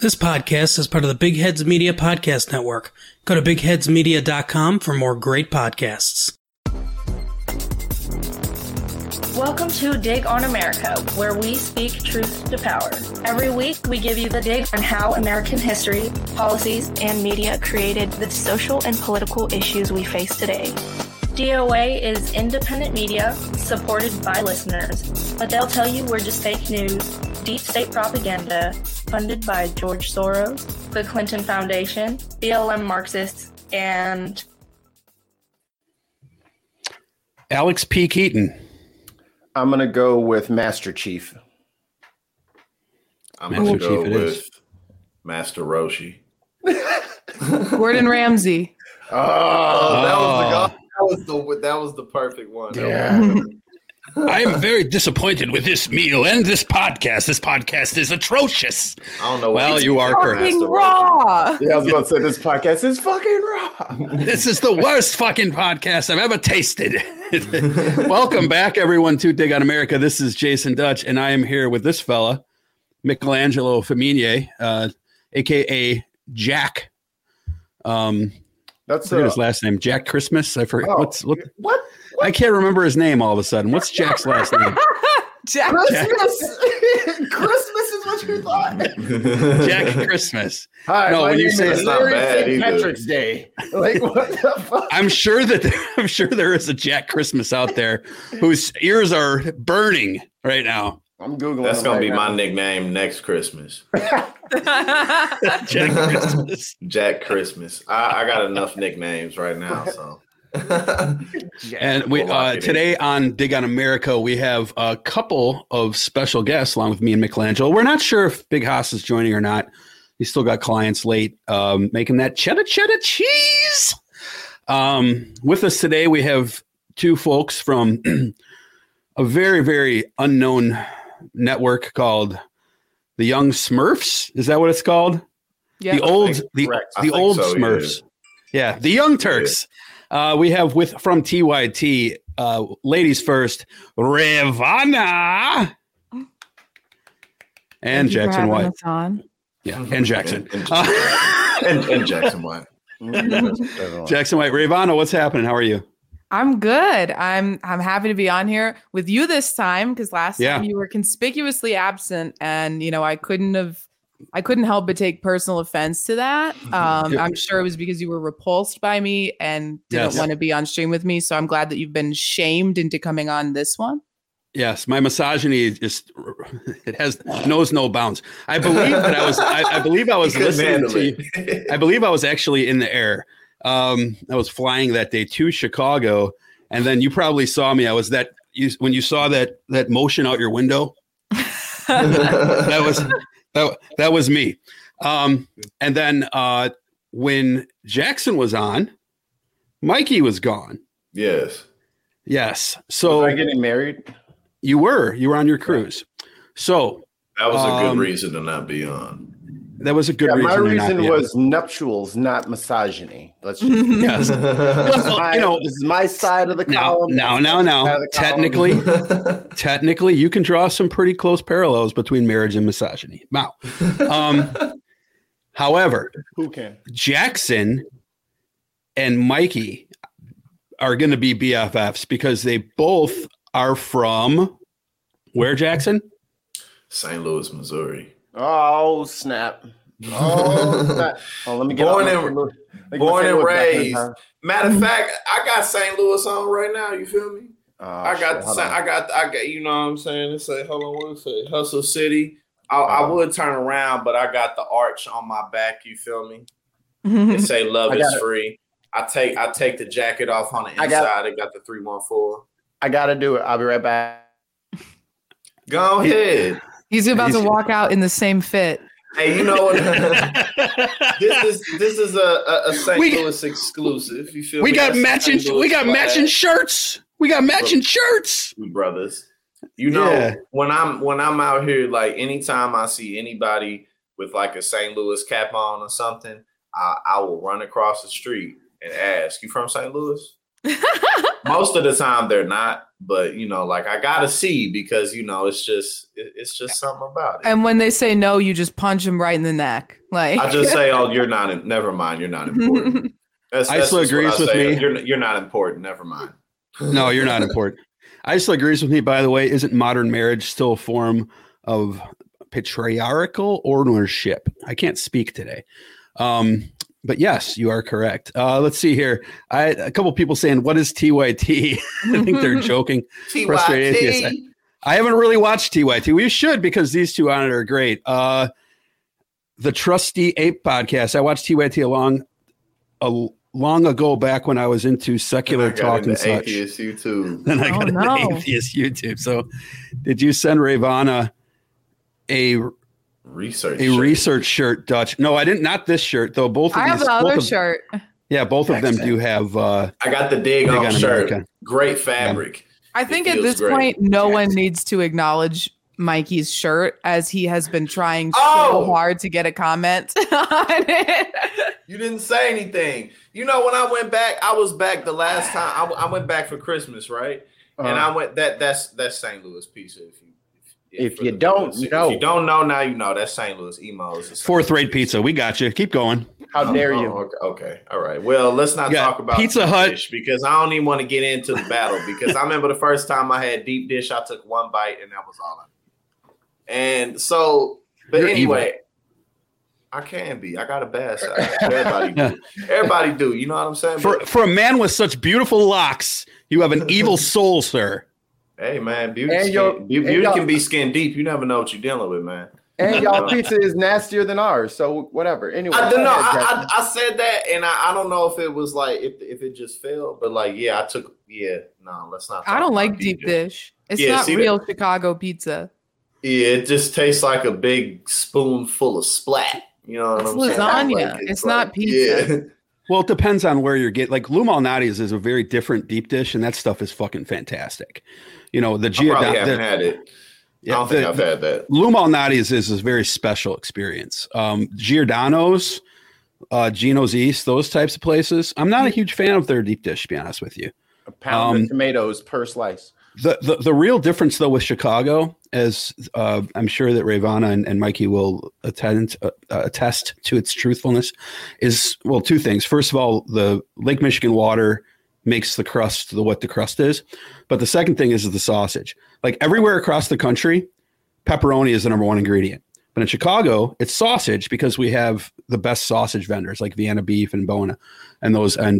This podcast is part of the Big Heads Media Podcast Network. Go to bigheadsmedia.com for more great podcasts. Welcome to Dig on America, where we speak truth to power. Every week, we give you the dig on how American history, policies, and media created the social and political issues we face today. DOA is independent media supported by listeners, but they'll tell you we're just fake news, deep state propaganda, funded by George Soros, the Clinton Foundation, BLM Marxists, and Alex P. Keaton. I'm going to go with Master Chief. I'm going to go with Master Roshi. Gordon Ramsay. That was the perfect one. Yeah. I am very disappointed with this meal and this podcast. This podcast is atrocious. I don't know. Well, you are correct. Fucking raw. Yeah, I was about to say this podcast is fucking raw. This is the worst fucking podcast I've ever tasted. Welcome back, everyone, to Dig on America. This is Jason Dutch, and I am here with this fella, Michelangelo Feminier, a.k.a. Jack. That's his last name. Jack Christmas. I forgot. What? I can't remember his name all of a sudden. What's Jack's last name? Jack Christmas. Christmas is what you thought. Jack Christmas. Hi, no, when you say it's not bad St. either. Patrick's Day. Like, what the fuck? I'm sure there is a Jack Christmas out there whose ears are burning right now. I'm Googling. That's going to be my nickname next Christmas. Jack Christmas. Jack Christmas. I got enough nicknames right now, so. And we today on Dig on America, we have a couple of special guests along with me and Michelangelo. We're not sure if Big Haas is joining or not. He's still got clients late, making that cheddar cheese. With us today, we have two folks from a very, very unknown network called the Young Smurfs. Is that what it's called? Yeah. The old Smurfs. Yeah, the Young Turks. We have from TYT, ladies first, Ravana and Jackson White. Yeah, and Jackson. And Jackson White. Jackson White. Ravana, what's happening? How are you? I'm good. I'm happy to be on here with you this time because last time you were conspicuously absent, and I couldn't help but take personal offense to that. I'm sure it was because you were repulsed by me and didn't want to be on stream with me. So I'm glad that you've been shamed into coming on this one. Yes, my misogyny knows no bounds. I believe that I believe I was listening to you. I believe I was actually in the air. I was flying that day to Chicago, and then you probably saw me. I was when you saw that motion out your window. That was me. And then when Jackson was on, Mikey was gone. Yes. So was I getting married? You were on your cruise. So that was a good reason to not be on. That was a good reason. My reason was nuptials, not misogyny. Let's just yes. This is my side of the column. No. Technically, you can draw some pretty close parallels between marriage and misogyny. Wow. However, who can? Jackson and Mikey are going to be BFFs because they both are from where, Jackson? St. Louis, Missouri. Oh, snap. Let me get born and raised. Matter of fact, I got St. Louis on right now. You feel me? I got, you know what I'm saying? It say, hold on, what it say? Hustle City. I would turn around, but I got the arch on my back. You feel me? It say love is free. I take the jacket off on the inside. It got the 314. I got to do it. I'll be right back. Go ahead. He's about to walk out in the same fit. Hey, you know what? This is a St. Louis exclusive. You feel we got matching shirts. We got matching shirts. Brothers. You know, when I'm out here, like anytime I see anybody with like a St. Louis cap on or something, I will run across the street and ask, "You from St. Louis?" Most of the time they're not, but like I gotta see because it's just something about it. And when they say no, you just punch them right in the neck. Like I just say, "Oh, you're not. Never mind. You're not important." Isla agrees with me. You're not important. Never mind. No, you're not important. Isla agrees with me. By the way, isn't modern marriage still a form of patriarchal ownership? I can't speak today. But yes, you are correct. Let's see here. A couple people saying, "What is TYT?" I think they're joking. Frustrated atheists. I haven't really watched TYT. We should because these two on it are great. The Trusty Ape podcast. I watched TYT long ago back when I was into secular talk and such. Atheist YouTube. Then I got into atheist YouTube. So, did you send Ravana a research shirt, Dutch? No, I didn't. Not this shirt though. Both of I have the other shirt. Yeah, both of them do have. I got the Dig On shirt. America. Great fabric. I think at this point, no one needs to acknowledge Mikey's shirt as he has been trying so hard to get a comment on it. You didn't say anything. When I went back, I was back the last time. I went back for Christmas, right? And I went. That's St. Louis pizza. If you don't know. If you don't know, now you know. That's St. Louis. Emos. Fourth-rate pizza. We got you. Keep going. How dare you? Okay. All right. Well, let's not talk about Pizza Hut because I don't even want to get into the battle because I remember the first time I had deep dish, I took one bite and that was all I did. And so, but You're anyway, evil. I can be. I got a bad side. Everybody do. Everybody do. You know what I'm saying? For a man with such beautiful locks, you have an evil soul, sir. Hey, man. Beauty can be skin deep. You never know what you're dealing with, man. And y'all pizza is nastier than ours, so whatever. Anyway, I don't know. I said that, and I don't know if it was like if it just failed, but like I took no, let's not. I don't like deep dish. It's not real Chicago pizza. Yeah, it just tastes like a big spoonful of splat. You know what I'm saying? Lasagna. Like, it's not pizza. Yeah. Well, it depends on where you're getting. Like Lou Malnati's is a very different deep dish, and that stuff is fucking fantastic. The I probably haven't had it. Yeah, I don't think I've had that. Lou Malnati's is a very special experience. Giordano's, Gino's East, those types of places. I'm not a huge fan of their deep dish, to be honest with you. A pound of tomatoes per slice. The real difference, though, with Chicago, as I'm sure that Ravana and Mikey will attest to its truthfulness, is, well, two things. First of all, the Lake Michigan water makes the crust what the crust is. But the second thing is the sausage. Like everywhere across the country, pepperoni is the number one ingredient. But in Chicago, it's sausage because we have the best sausage vendors like Vienna Beef and Bona and those. And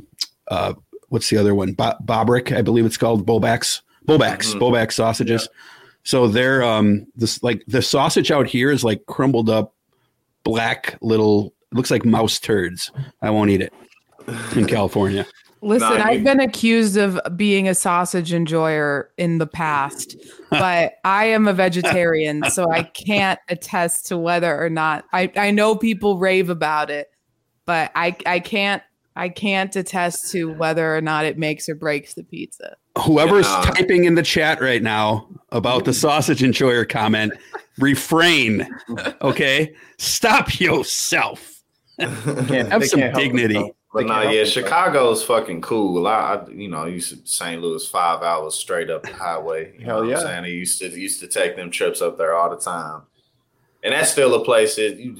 what's the other one? Bobrick, I believe it's called. Bobacks sausages. Yeah. So they're the sausage out here is like crumbled up black little, looks like mouse turds. I won't eat it in California. Listen, I've been accused of being a sausage enjoyer in the past, but I am a vegetarian, so I can't attest to whether or not I know people rave about it, but I can't attest to whether or not it makes or breaks the pizza. Whoever's typing in the chat right now about the sausage enjoyer comment, refrain. Okay, stop yourself. Have some dignity. But Chicago's fucking cool. I used to St. Louis 5 hours straight up the highway. You know what I'm saying? I used to take them trips up there all the time. And that's still a place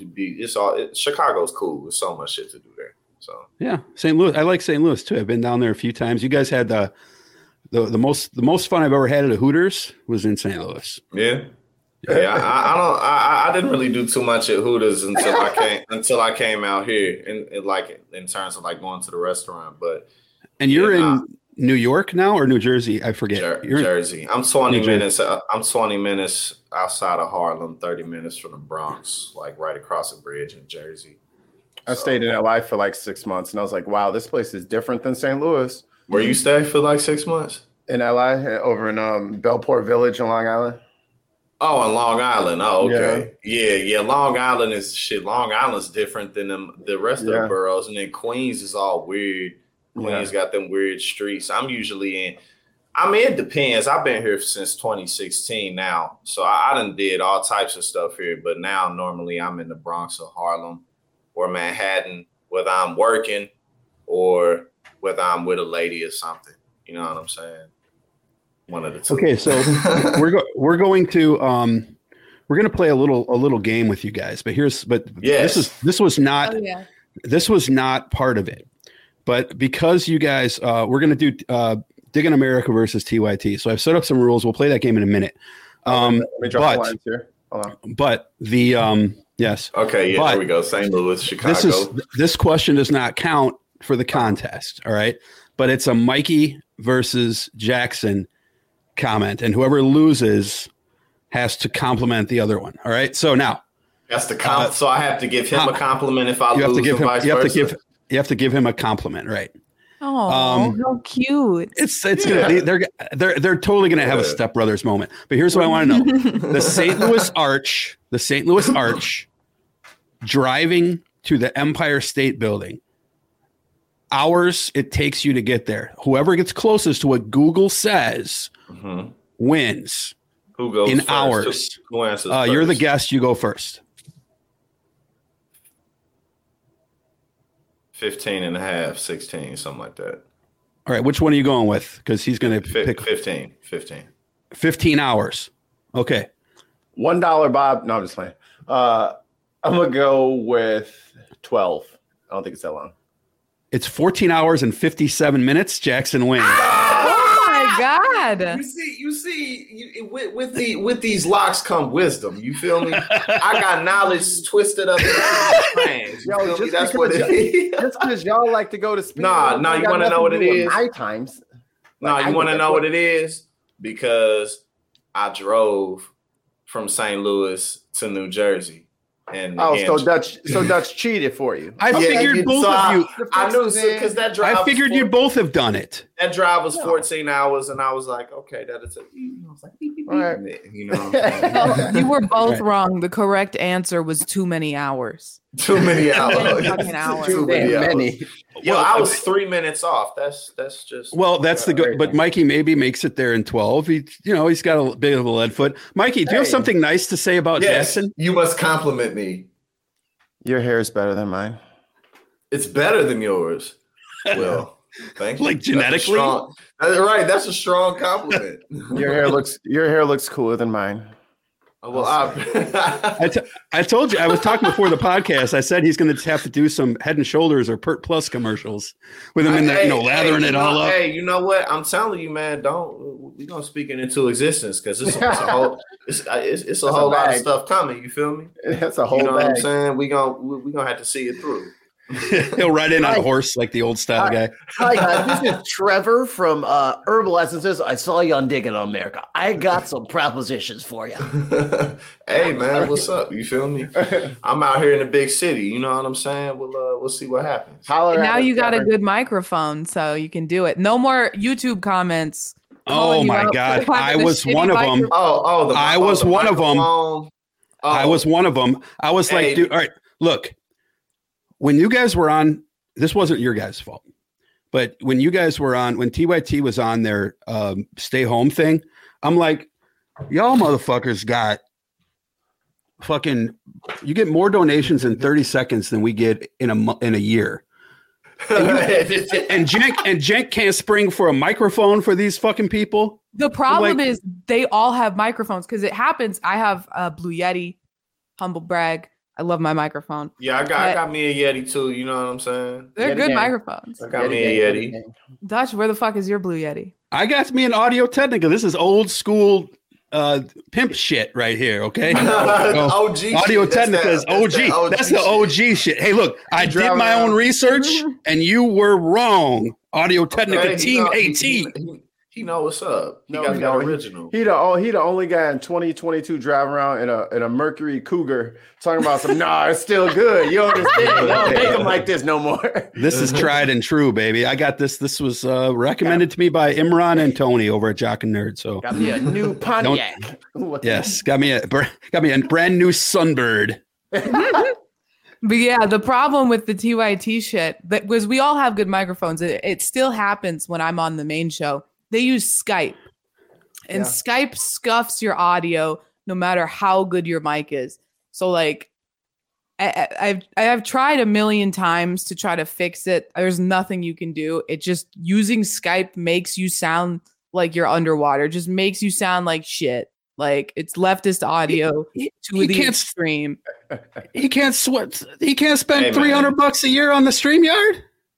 Chicago's cool. There's so much shit to do there. So yeah, St. Louis. I like St. Louis too. I've been down there a few times. You guys had the most fun I've ever had at a Hooters was in St. Louis. Yeah. Yeah, I didn't really do too much at Hooters until I came out here and like in terms of like going to the restaurant. And you're in New York now or New Jersey? I forget. Jersey. I'm 20 minutes. I'm 20 minutes outside of Harlem, 30 minutes from the Bronx, like right across the bridge in Jersey. I stayed in LA for like 6 months, and I was like, "Wow, this place is different than St. Louis." Where you stay for like 6 months? In LA, over in Bellport Village in Long Island. Oh, in Long Island. Oh, okay. Yeah. Long Island is shit. Long Island's different than the rest of the boroughs. And then Queens is all weird. Queens got them weird streets. I'm usually in. I mean, it depends. I've been here since 2016 now. So I done did all types of stuff here. But now normally I'm in the Bronx or Harlem or Manhattan, whether I'm working or whether I'm with a lady or something. You know what I'm saying? One of the two. Okay, so we're going to play a little game with you guys, but this was not this was not part of it. But because you guys, we're going to do Dig in America versus TYT. So I've set up some rules. We'll play that game in a minute. Let me drop the lines here. Hold on. But the yes. Okay, yeah, there we go. St. Louis, Chicago. This question does not count for the contest. All right, but it's a Mikey versus Jackson comment, and whoever loses has to compliment the other one. All right. So now that's the so I have to give him a compliment if I lose. You have to give him a compliment, right? Oh, how cute! It's gonna be, they're totally gonna have a Step Brothers moment. But here's what I want to know: the St. Louis Arch, driving to the Empire State Building. Hours it takes you to get there. Whoever gets closest to what Google says wins. Who goes in first? hours? Who answers first? You're the guest. You go first. 15 and a half, 16, something like that. All right. Which one are you going with? Because he's going to pick 15. 15 hours. Okay. $1, Bob. No, I'm just playing. I'm going to go with 12. I don't think it's that long. It's 14 hours and 57 minutes. Jackson wins. Oh my God. You see, with these locks come wisdom. You feel me? I got knowledge twisted up into plans. Yo, that's what it is. Just because y'all like to go to speed. Nah, you want to know what it is? High times. Nah, you want to know what it is? Because I drove from St. Louis to New Jersey. And so Dutch cheated for you. I figured both of you. I knew because that drive. I figured you both have done it. That drive was 14 hours, and I was like, okay, that is. I was like, all right. You know, you were both wrong. The correct answer was too many hours. Too many hours. Too many. Yo, I was 3 minutes off. That's just. Well, that's the good. But Mikey maybe makes it there in 12. He's got a bit of a lead foot. Mikey, do you have something nice to say about Jackson? You must compliment me. Your hair is better than mine. It's better than yours. Well, thank you. Like genetically, right? That's a strong compliment. Your hair looks cooler than mine. Well, I told you, I was talking before the podcast. I said he's going to have to do some Head and Shoulders or Pert Plus commercials with him in there, lathering it all up. Hey, you know what? I'm telling you, man, we're going to speak it into existence because it's a whole lot of stuff coming. You feel me? That's a whole bag. What I'm saying? We're gonna have to see it through. He'll ride in on a horse like the old style guy. Hi guys, this is Trevor from Herbal Essences. I saw you on Digging on America. I got some propositions for you. Hey man, what's up? You feel me? I'm out here in the big city. You know what I'm saying? We'll see what happens. Now you got a good microphone, so you can do it. No more YouTube comments. Oh my God! I was one of them. I was one of them. I was one of them. I was like, dude, all right, look. When you guys were on, this wasn't your guys' fault, but when you guys were on, when TYT was on their stay home thing, I'm like, y'all motherfuckers got fucking, you get more donations in 30 seconds than we get in a year. And Jenk can't spring for a microphone for these fucking people. The problem is they all have microphones because it happens. I have a Blue Yeti, humble brag. I love my microphone. Yeah, I got me a Yeti too. You know what I'm saying? They're good microphones. I got me a Yeti. Dutch, where the fuck is your Blue Yeti? I got me an Audio Technica. This is old school pimp shit right here. Okay, OG Audio Technica is OG. That's the OG shit. Hey, look, I did my own research, and you were wrong. Audio Technica Team AT. He know what's up. He got the original. He the only guy in 2022 driving around in a Mercury Cougar talking about some. Nah, it's still good. You understand? You don't make them like this no more. This is tried and true, baby. I got this. This was recommended to me by Imran and Tony over at Jock and Nerd. So got me a new Pontiac. Yes, got me a brand new Sunbird. But yeah, the problem with the TYT shit was we all have good microphones. It still happens when I'm on the main show. They use Skype, and Skype scuffs your audio no matter how good your mic is. So like, I've tried a million times to try to fix it. There's nothing you can do. It just using Skype makes you sound like you're underwater. It just makes you sound like shit. Like it's leftist audio to the extreme. He can't spend $300 a year on the StreamYard.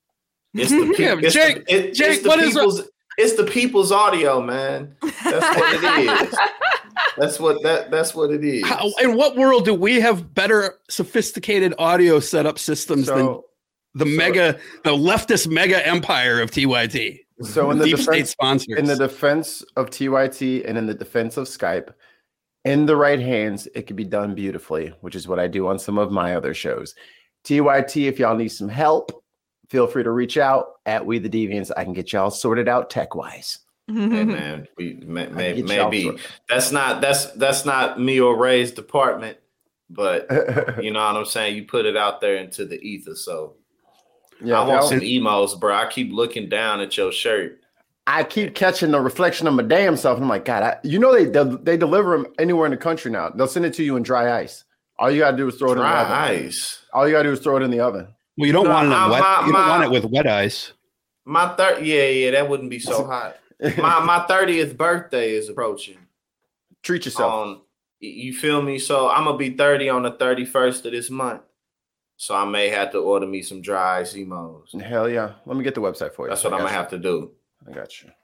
It's the people's audio, man. That's what it is. That's what it is. In what world do we have better sophisticated audio setup systems than the leftist mega empire of TYT? So in the defense of TYT and in the defense of Skype, in the right hands, it can be done beautifully, which is what I do on some of my other shows. TYT, if y'all need some help, feel free to reach out at We the Deviants. I can get y'all sorted out tech-wise. Hey man, maybe that's not me or Ray's department, but you know what I'm saying. You put it out there into the ether, so yeah. I want some emos, bro. I keep looking down at your shirt. I keep catching the reflection of my damn self, and I'm like, God, they deliver them anywhere in the country now. They'll send it to you in dry ice. All you gotta do is throw it in the oven. Dry ice. All you gotta do is throw it in the oven. Well, you don't want it wet. You don't want it with wet ice. That wouldn't be so hot. My 30th birthday is approaching. Treat yourself. You feel me? So I'm gonna be 30 on the 31st of this month. So I may have to order me some dry ice emos. Hell yeah. Let me get the website for you. That's what I'm gonna have to do. I got you.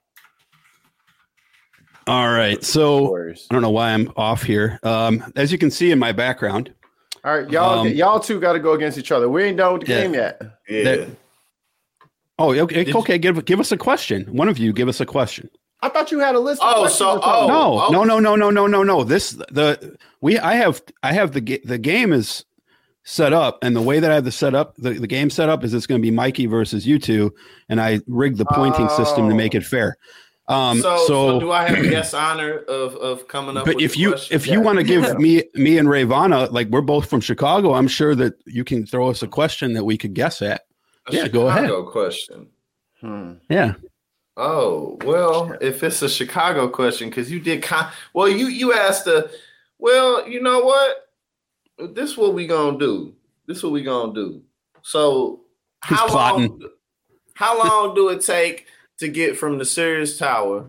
All right. So I don't know why I'm off here. As you can see in my background. All right, y'all two got to go against each other. We ain't done with the game yet. Yeah. Okay. Give us a question. One of you give us a question. I thought you had a list. No. I have the game is set up, and the way that I have the game set up is it's going to be Mikey versus you two, and I rigged the pointing system to make it fair. So do I have the guest honor of coming up? But with if you want to give me and Rayvana, like we're both from Chicago, I'm sure that you can throw us a question that we could guess at. Go ahead. Chicago question. Yeah. Oh well, if it's a Chicago question, because you did you asked you know what? This is what we gonna do. So how long do it take to get from the Sears Tower,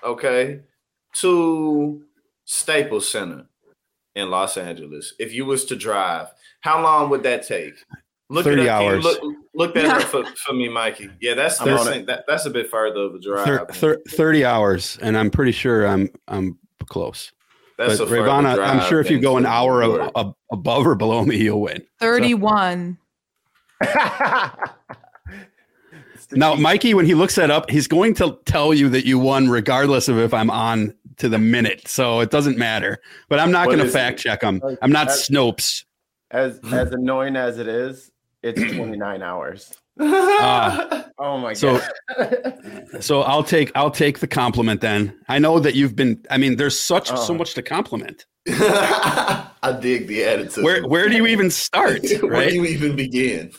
to Staples Center in Los Angeles? If you was to drive, how long would that take? 30 hours. Look that up for me, Mikey. Yeah, that's a bit further of a drive. 30 hours, and I'm pretty sure I'm close. That's but Rayvana, I'm sure if you go an hour above or below me, you'll win. 31. Now, Mikey, when he looks that up, he's going to tell you that you won regardless of if I'm on to the minute. So it doesn't matter. But I'm not going to fact check him. I'm not Snopes. As annoying as it is, it's 29 hours. Oh my god. So I'll take the compliment then. I know that you've been. I mean, there's so much to compliment. I dig the attitude. Where do you even start? Where do you even begin?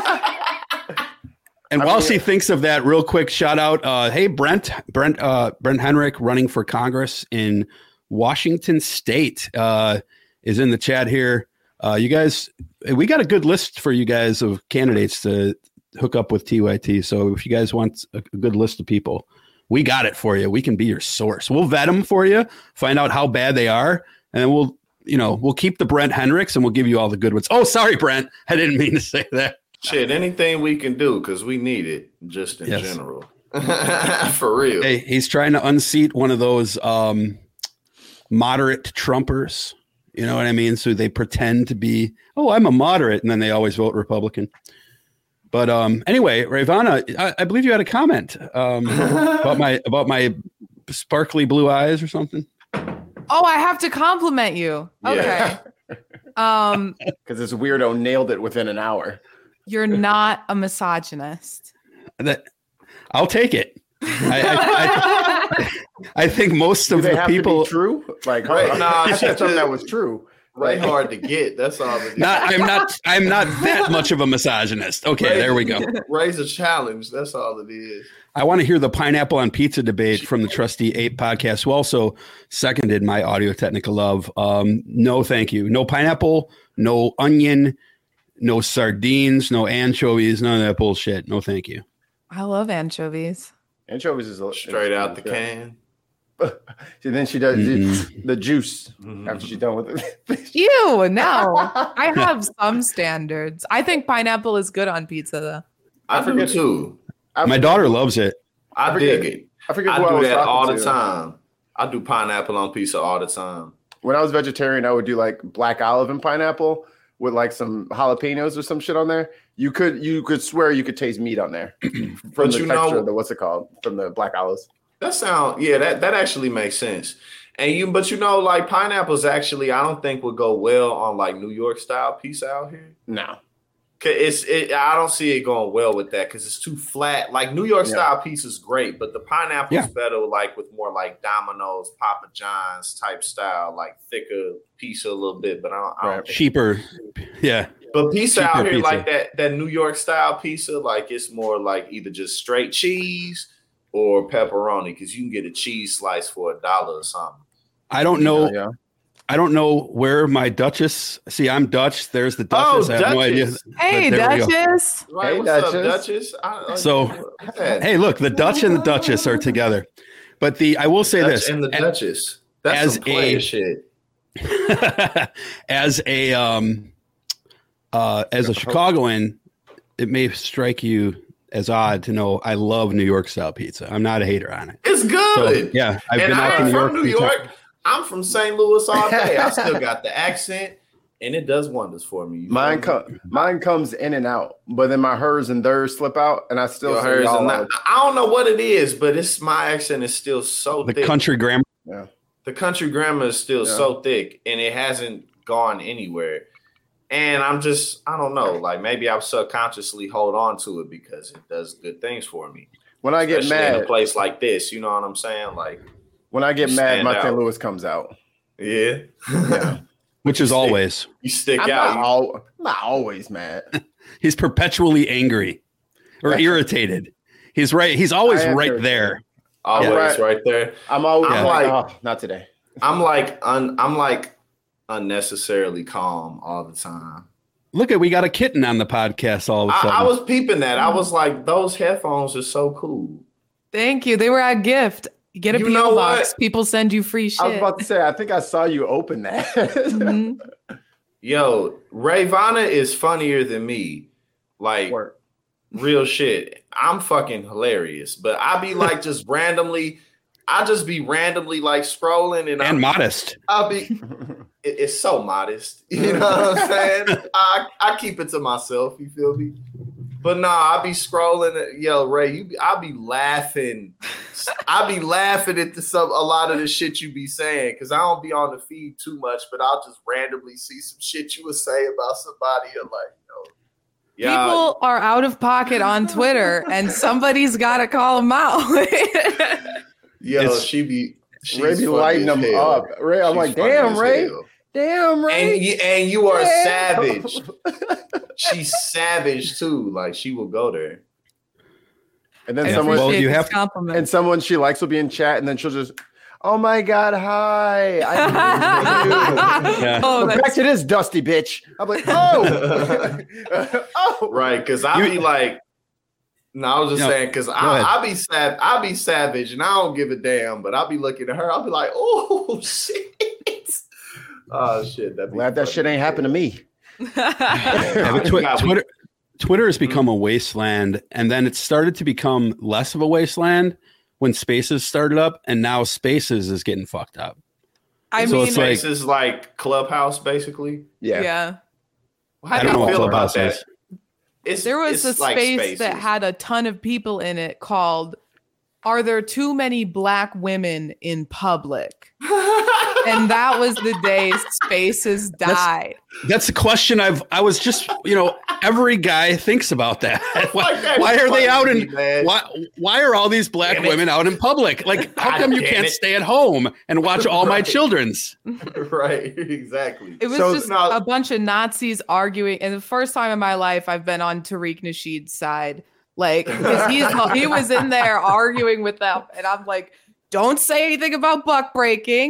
And while she thinks of that, real quick shout out. Hey, Brent Henrik, running for Congress in Washington State, is in the chat here. You guys, we got a good list for you guys of candidates to hook up with TYT. So if you guys want a good list of people, we got it for you. We can be your source. We'll vet them for you, find out how bad they are, and then we'll keep the Brent Henriks and we'll give you all the good ones. Oh, sorry, Brent. I didn't mean to say that. Shit, anything we can do because we need it just in general. For real. Hey, he's trying to unseat one of those moderate Trumpers. You know what I mean? So they pretend to be, I'm a moderate, and then they always vote Republican. But anyway, Rayvana, I believe you had a comment about my sparkly blue eyes or something. Oh, I have to compliment you. Okay. Because this weirdo nailed it within an hour. You're not a misogynist. I'll take it. I think most of the people true. Like, I said something that was true. Right, hard to get. That's all. I'm not that much of a misogynist. Okay, there we go. Raise a challenge. That's all it is. I want to hear the pineapple on pizza debate from the Trustee Ape podcast, who also seconded my Audio Technica love. No, thank you. No pineapple, no onion, no sardines, no anchovies, none of that bullshit. No, thank you. I love anchovies. Anchovies is straight out the can. Then she does the juice after she's done with it. Ew, no. I have some standards. I think pineapple is good on pizza, though. I forget too. My daughter loves it. I dig it. I forget I do that all the time. I do pineapple on pizza all the time. When I was vegetarian, I would do like black olive and pineapple with like some jalapenos or some shit on there. You could swear you could taste meat on there from the texture of the what's it called from the black olives. That actually makes sense. But like pineapples actually I don't think would go well on like New York style pizza out here. No. I don't see it going well with that because it's too flat. Like New York style pizza is great, but the pineapple is better like with more like Domino's, Papa John's type style, like thicker pizza a little bit. But I don't cheaper, yeah. But pizza cheaper out here pizza. Like that New York style pizza, like it's more like either just straight cheese or pepperoni because you can get a cheese slice for $1 or something. I don't know. Yeah. I don't know where my Duchess. See, I'm Dutch. There's the Duchess. Oh, I have no idea. Hey, Duchess. Right, hey, what's up, Duchess? Hey, look, the Dutch and the Duchess are together. But I will say this. And the Duchess. That's some player shit. As a Chicagoan, it may strike you as odd to know I love New York style pizza. I'm not a hater on it. It's good. So, yeah, I've been out to New York. I'm from St. Louis all day. I still got the accent, and it does wonders for me. Mine comes in and out, but then my hers and theirs slip out, and I still say y'all. I don't know what it is, but my accent is still so thick. The country grammar. Yeah. The country grammar is still so thick, and it hasn't gone anywhere. And I don't know, like maybe I subconsciously hold on to it because it does good things for me. When I get mad in a place like this, you know what I'm saying? Like when I get mad, my St. Louis comes out. Yeah. Which is always. You stick out. I'm not always mad. He's perpetually angry or irritated. He's right. He's always right there. Always right there. I'm like, not today. I'm like unnecessarily calm all the time. Look we got a kitten on the podcast all of a sudden. I was peeping that. I was like, those headphones are so cool. Thank you. They were a gift. You get a PO box. People send you free shit. I was about to say, I think I saw you open that. Mm-hmm. Yo, Rayvana is funnier than me. Like real shit. I'm fucking hilarious. But I be like just randomly like scrolling and modest. It's so modest. You know what I'm saying? I keep it to myself, you feel me? But I'll be scrolling. Yo, Ray, I'll be laughing. I'll be laughing at a lot of the shit you be saying because I don't be on the feed too much, but I'll just randomly see some shit you would say about somebody and people are out of pocket on Twitter and somebody's got to call them out. Yo, Ray be lighting them up. Ray, I'm like, damn, Ray. Damn, Ray. And you are savage. She's savage too. Like she will go there. And then someone she likes will be in chat, and then she'll just, oh my God, hi. Back to this dusty bitch. I'm like, oh. Right, because I'll be like, I was just saying, because I'll be savage, and I don't give a damn, but I'll be looking at her, I'll be like, oh, shit. Oh, shit. Glad that shit ain't happened to me. Twitter has become a wasteland, and then it started to become less of a wasteland when Spaces started up, and now Spaces is getting fucked up. Spaces like Clubhouse, basically. Yeah. How do you feel about that? There was a space that had a ton of people in it called "Are There Too Many Black Women in Public?" And that was the day Spaces died. That's the question I was just, every guy thinks about that. Why are they out in, why are all these black women out in public? Like, how come you can't stay at home and watch All My Children's? Right, exactly. It was just a bunch of Nazis arguing. And the first time in my life I've been on Tariq Nasheed's side. Like, because he was in there arguing with them. And I'm like, don't say anything about buck breaking.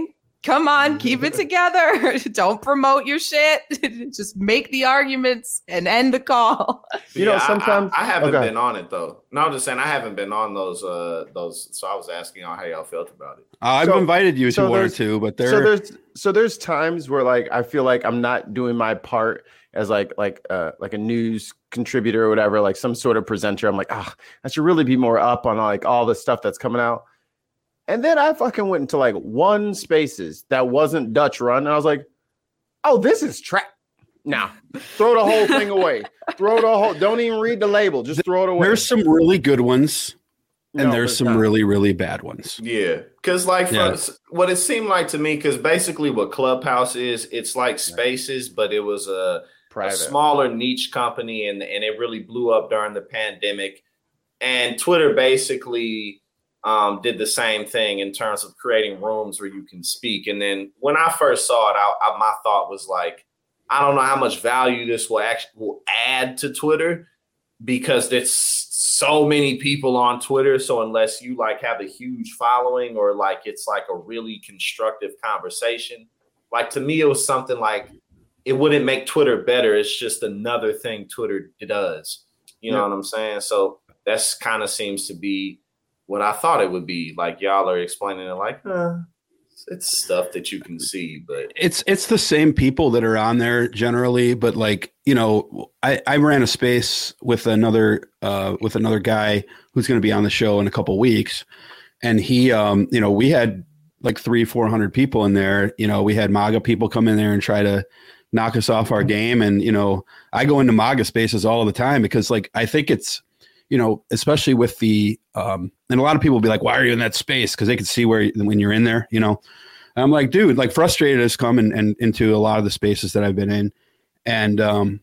Come on, keep it together. Don't promote your shit. Just make the arguments and end the call. Sometimes I haven't been on it though. No, I'm just saying I haven't been on those. So I was asking how y'all felt about it. I've invited you to one or two, but there's times where like I feel like I'm not doing my part as like a news contributor or whatever, like some sort of presenter. I'm like, I should really be more up on like all the stuff that's coming out. And then I fucking went into like one Spaces that wasn't Dutch run. And I was like, oh, this is trap. Nah, throw the whole thing away. Don't even read the label. Just throw it away. There's some really good ones. And there's some really, really bad ones. Yeah. Because like what it seemed like to me, because basically what Clubhouse is, it's like Spaces, but it was a smaller niche company and it really blew up during the pandemic. And Twitter basically did the same thing in terms of creating rooms where you can speak. And then when I first saw it, my thought was like, I don't know how much value this will add to Twitter because there's so many people on Twitter. So unless you like have a huge following or like it's like a really constructive conversation, like to me, it was something like it wouldn't make Twitter better. It's just another thing Twitter does. You know what I'm saying? So that's kind of seems to be what I thought it would be. Like y'all are explaining it like, it's stuff that you can see, but it's the same people that are on there generally. But like, I ran a space with another guy who's going to be on the show in a couple of weeks. And he, we had like 300-400 people in there. We had MAGA people come in there and try to knock us off our game. And, I go into MAGA spaces all the time because like, I think it's, especially with the, and a lot of people will be like, why are you in that space? Cause they can see when you're in there, and I'm like, dude, like frustrated has come and into a lot of the spaces that I've been in. And,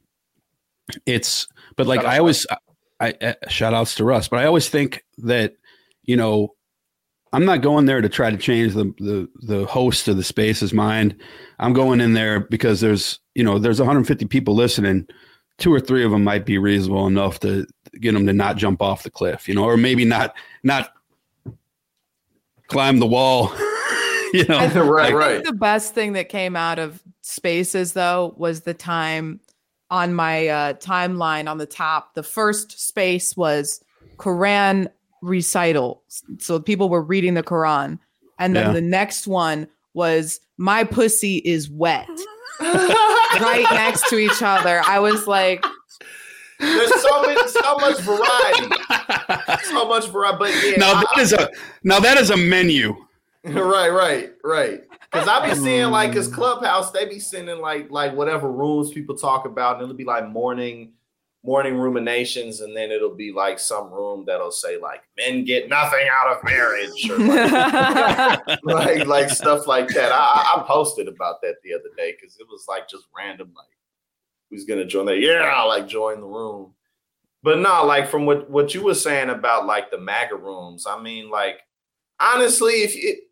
but like, I shout outs to Russ, but I always think that, I'm not going there to try to change the host of the space's mind. I'm going in there because there's 150 people listening. 2 or 3 of them might be reasonable enough to get them to not jump off the cliff, or maybe not climb the wall. I think the best thing that came out of Spaces though was the time on my timeline on the top. The first space was Quran recital, so people were reading the Quran, and then the next one was my pussy is wet. Right next to each other. I was like, there's so much variety. But yeah, now that is a menu. Right. Because I be seeing like his Clubhouse, they be sending like whatever rules people talk about, and it'll be like morning ruminations, and then it'll be like some room that'll say like men get nothing out of marriage, or like stuff like that. I posted about that the other day because it was like just random, like who's gonna join that? Yeah, I'll like join the room. But no, like from what you were saying about like the MAGA rooms, I mean, like honestly,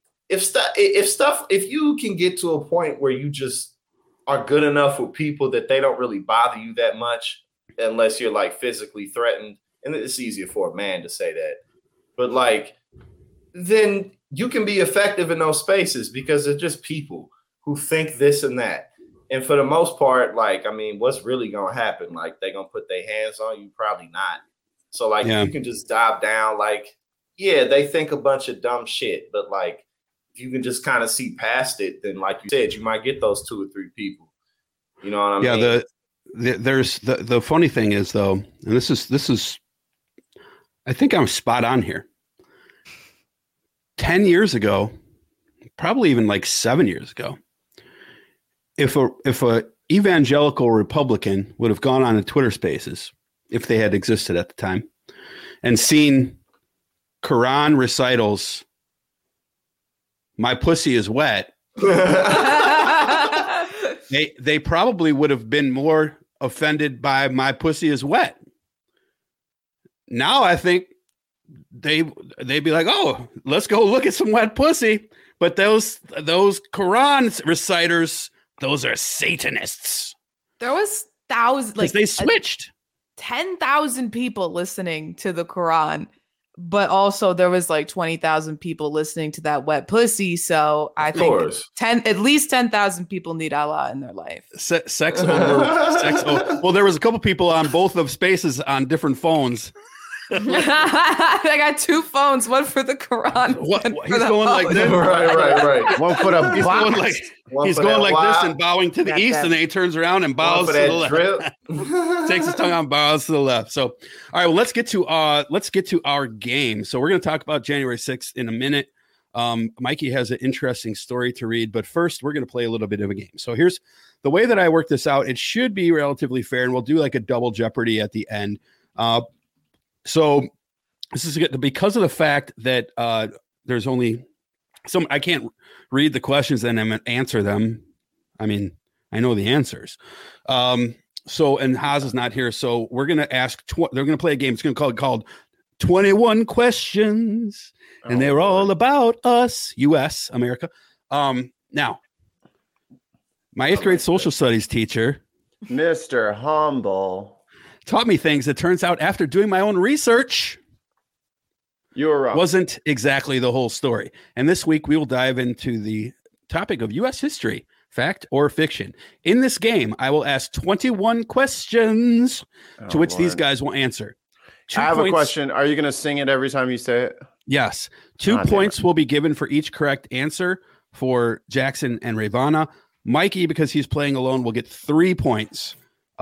if you can get to a point where you just are good enough with people that they don't really bother you that much, unless you're like physically threatened, and it's easier for a man to say that, but like then you can be effective in those spaces because they're just people who think this and that. And for the most part, like, I mean, what's really going to happen? Like, they going to put their hands on you? Probably not. So like, you can just dive down. Like, yeah, they think a bunch of dumb shit, but like, if you can just kind of see past it, then like you said, you might get those 2 or 3 people. You know what I mean? Yeah. There's the funny thing is though, and this is, I think I'm spot on here. 10 years ago, probably even like 7 years ago, if a evangelical Republican would have gone on to Twitter Spaces, if they had existed at the time, and seen Quran recitals, my pussy is wet, they probably would have been more offended by my pussy is wet. Now I think they'd be like, oh, let's go look at some wet pussy. But those Quran reciters, those are Satanists. There was thousands, like they switched 10,000 people listening to the Quran, but also there was like 20,000 people listening to that wet pussy. So I think at least 10,000 people need Allah in their life. Sex over sex. Well, there was a couple people on both of Spaces on different phones. I got 2 phones, one for the Quran. He's going like this. Right. One for the box. He's going like this and bowing to the east, and then he turns around and bows to the left. Takes his tongue out and bows to the left. So, all right, well, let's get to our game. So we're going to talk about January 6th in a minute. Mikey has an interesting story to read, but first we're going to play a little bit of a game. So here's the way that I work this out. It should be relatively fair, and we'll do like a double Jeopardy at the end. So this is because of the fact that there's only some, I can't read the questions and then answer them. I mean, I know the answers. So, and Haas is not here. So we're going to ask, they're going to play a game. It's going to be called 21 Questions. And they're all about us, U.S., America. Now, my 8th grade social studies teacher, Mr. Humble, taught me things that turns out after doing my own research, you were wrong. Wasn't exactly the whole story. And this week we will dive into the topic of U.S. history, fact or fiction. In this game, I will ask 21 questions to which these guys will answer. I have a question. Are you going to sing it every time you say it? Yes. 2 points will be given for each correct answer for Jackson and Ravana. Mikey, because he's playing alone, will get 3 points.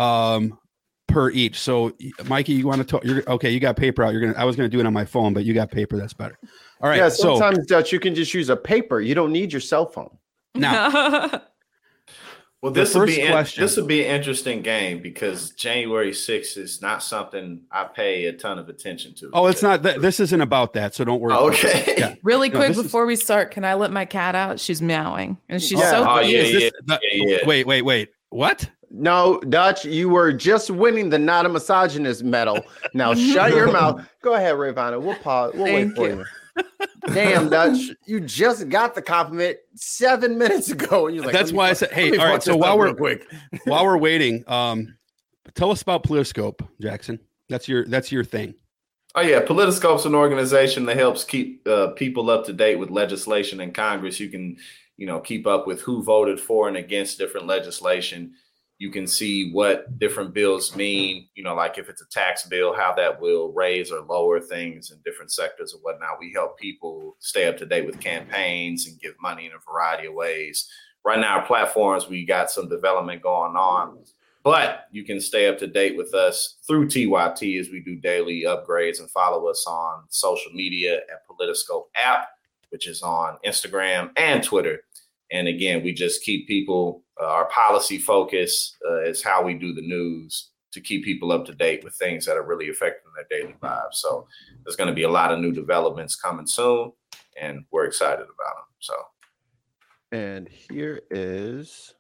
Per each. So, Mikey, you want to talk? Okay, you got paper out. I was going to do it on my phone, but you got paper. That's better. All right. Yeah. Sometimes, Dutch, you can just use a paper. You don't need your cell phone. Now, well, this would be an interesting game because January 6th is not something I pay a ton of attention to. Oh, it's not. This isn't about that. So don't worry. Okay. Yeah. Really quick before we start, can I let my cat out? She's meowing and she's so cute. Wait. What? No, Dutch, you were just winning the not a misogynist medal. Now shut your mouth. Go ahead, Ravana. We'll pause. We'll wait for you. Damn, Dutch, you just got the compliment 7 minutes ago, and you're like, "That's why I said, hey, all right." So while we're waiting, tell us about Politiscope, Jackson. That's your thing. Oh yeah, Politiscope's an organization that helps keep people up to date with legislation in Congress. You can, keep up with who voted for and against different legislation. You can see what different bills mean, like if it's a tax bill, how that will raise or lower things in different sectors and whatnot. We help people stay up to date with campaigns and give money in a variety of ways. Right now, our platforms, we got some development going on, but you can stay up to date with us through TYT as we do daily upgrades, and follow us on social media at Politiscope app, which is on Instagram and Twitter. And again, we just keep people, our policy focus is how we do the news to keep people up to date with things that are really affecting their daily lives. So there's going to be a lot of new developments coming soon, and we're excited about them. So. And here is.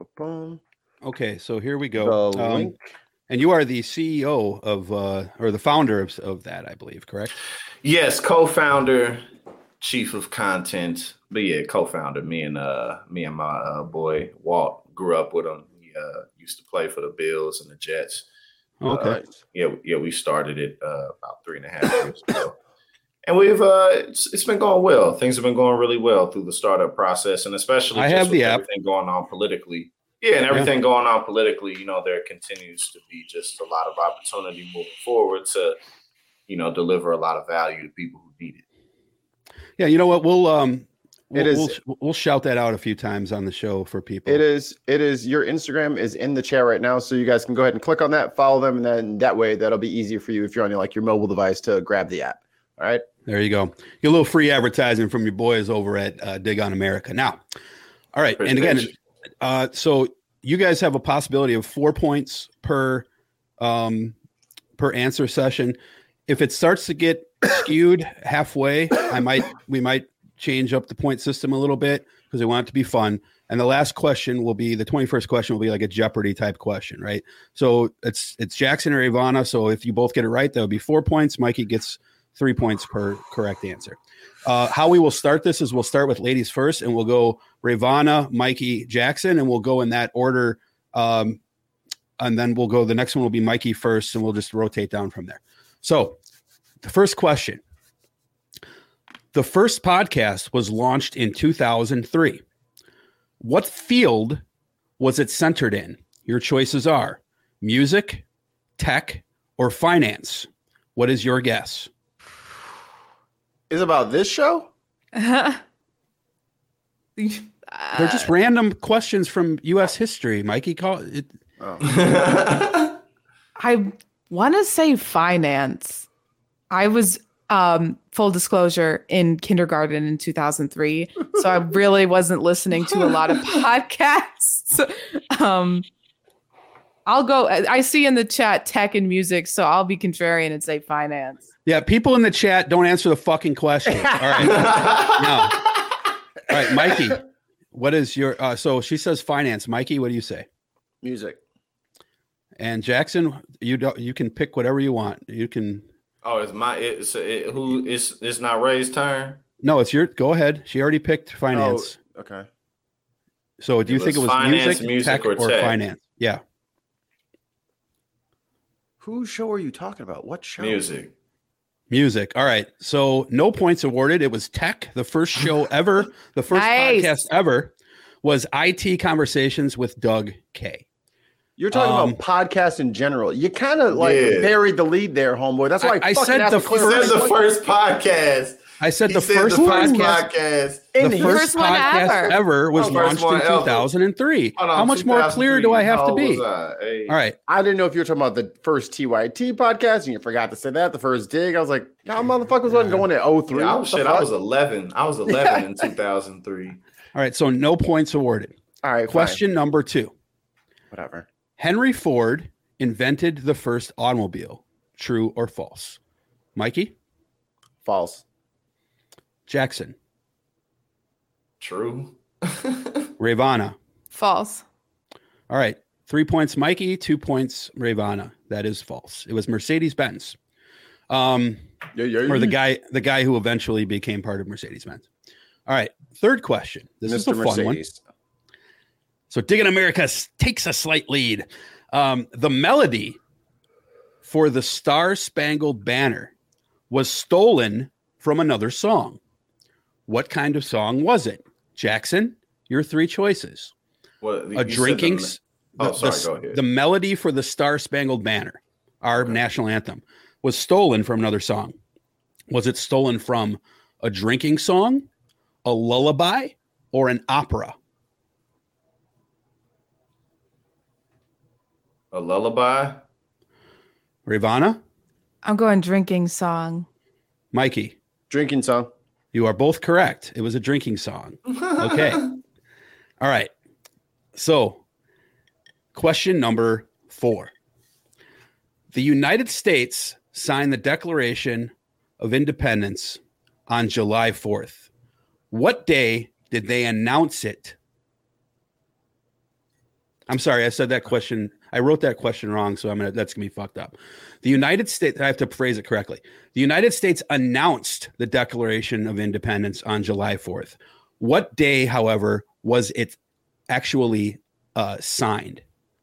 Okay, so here we go. And you are the CEO of, or the founder of that, I believe, correct? Yes, co-founder, chief of content, but yeah, co-founder. Me and my boy Walt grew up with him. He used to play for the Bills and the Jets. Okay. We started it about 3.5 years ago, and we've it's been going well. Things have been going really well through the startup process, and especially everything going on politically. Yeah, and everything going on politically, there continues to be just a lot of opportunity moving forward to, deliver a lot of value to people who need it. Yeah, you know what? We'll shout that out a few times on the show for people. It is. Your Instagram is in the chat right now, so you guys can go ahead and click on that, follow them, and then that way that'll be easier for you if you're on your mobile device to grab the app. All right. There you go. Get a little free advertising from your boys over at Dig on America. Now, all right, and again, so you guys have a possibility of 4 points per answer session. If it starts to get skewed halfway, we might change up the point system a little bit because we want it to be fun. And the last question will be, the 21st question will be like a Jeopardy type question, right? So it's Jackson or Ivana. So if you both get it right, that would be 4 points. Mikey gets 3 points per correct answer. How we will start this is we'll start with ladies first, and we'll go Ravana, Mikey, Jackson, and we'll go in that order. And then we'll go, the next one will be Mikey first, and we'll just rotate down from there. So the first question, The first podcast was launched in 2003. What field was it centered in? Your choices are music, tech, or finance. What is your guess? Is it about this show? They're just random questions from U.S. history. Mikey, call it. Oh. I want to say finance. I was, full disclosure, in kindergarten in 2003. So I really wasn't listening to a lot of podcasts. I'll go. I see in the chat tech and music, so I'll be contrarian and say finance. Yeah, people in the chat don't answer the fucking question. All right. No. All right, Mikey, what is your so she says finance. Mikey, what do you say? Music. And Jackson, you can pick whatever you want. You can. Oh, it's not Ray's turn? No, it's your go ahead. She already picked finance. Oh, okay. So do you think it was finance, music tech, or finance? Yeah. Whose show are you talking about? What show? Music. All right. So no points awarded. It was tech. The first show ever, the first podcast ever was IT Conversations with Doug K. You're talking about podcasts in general. You kind of buried the lead there, homeboy. That's why I said the first podcast. I said the first podcast. The first podcast ever was launched in 2003. How much more clear do I have to be? All right. I didn't know if you were talking about the first TYT podcast and you forgot to say that. The first dig. I was like, no, motherfuckers wasn't going at 03. Yeah, I was 11. I was 11 in 2003. All right. So no points awarded. All right. Question number 2. Whatever. Henry Ford invented the first automobile. True or false? Mikey? False. Jackson? True. Ravana? False. All right. 3 points, Mikey. 2 points, Ravana. That is false. It was Mercedes-Benz. Or the guy who eventually became part of Mercedes-Benz. All right. Third question. This is a fun one. So Digging America takes a slight lead. The melody for the Star-Spangled Banner was stolen from another song. What kind of song was it? Jackson, your 3 choices. What, go ahead. The melody for the Star-Spangled Banner, our national anthem, was stolen from another song. Was it stolen from a drinking song, a lullaby, or an opera? A lullaby? Ravana? I'm going drinking song. Mikey? Drinking song. You are both correct. It was a drinking song. Okay. All right. So, question number 4. The United States signed the Declaration of Independence on July 4th. What day did they announce it? I'm sorry, I said that question. I wrote that question wrong, so that's gonna be fucked up. The United States, I have to phrase it correctly. The United States announced the Declaration of Independence on July 4th. What day, however, was it actually signed?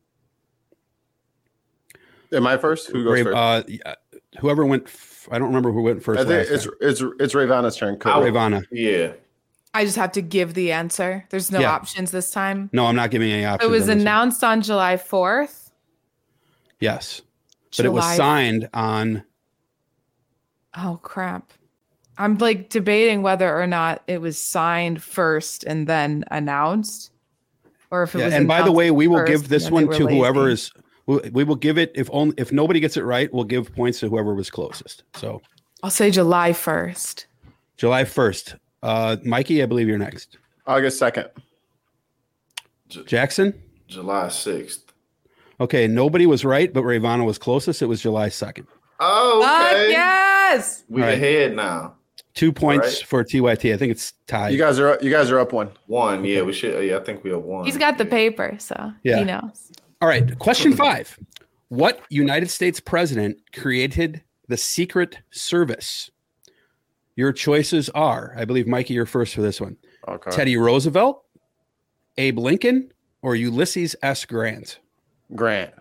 Am I first? Who goes first? Whoever went. I don't remember who went first. I think it's Ravana's turn. Ravana. Yeah. I just have to give the answer. There's no options this time. No, I'm not giving any options. It was announced on July 4th. Yes. But it was signed on. Oh, crap. I'm like debating whether or not it was signed first and then announced. Or if it was. And by the way, we will give this one to whoever is. We will give it if nobody gets it right, we'll give points to whoever was closest. So I'll say July 1st. July 1st. Mikey, I believe you're next. August 2nd. Jackson? July 6th. Okay, nobody was right, but Ravana was closest. It was July 2nd. Oh, okay. Yes. We're ahead now. 2 points for TYT. I think it's tied. You guys are up 1. 1. Okay. Yeah, we should. Yeah, I think we have 1. He's got the paper, so he knows. All right, question 5. What United States president created the Secret Service? Your choices are, I believe, Mikey, you're first for this one. Okay. Teddy Roosevelt, Abe Lincoln, or Ulysses S. Grant? Grant.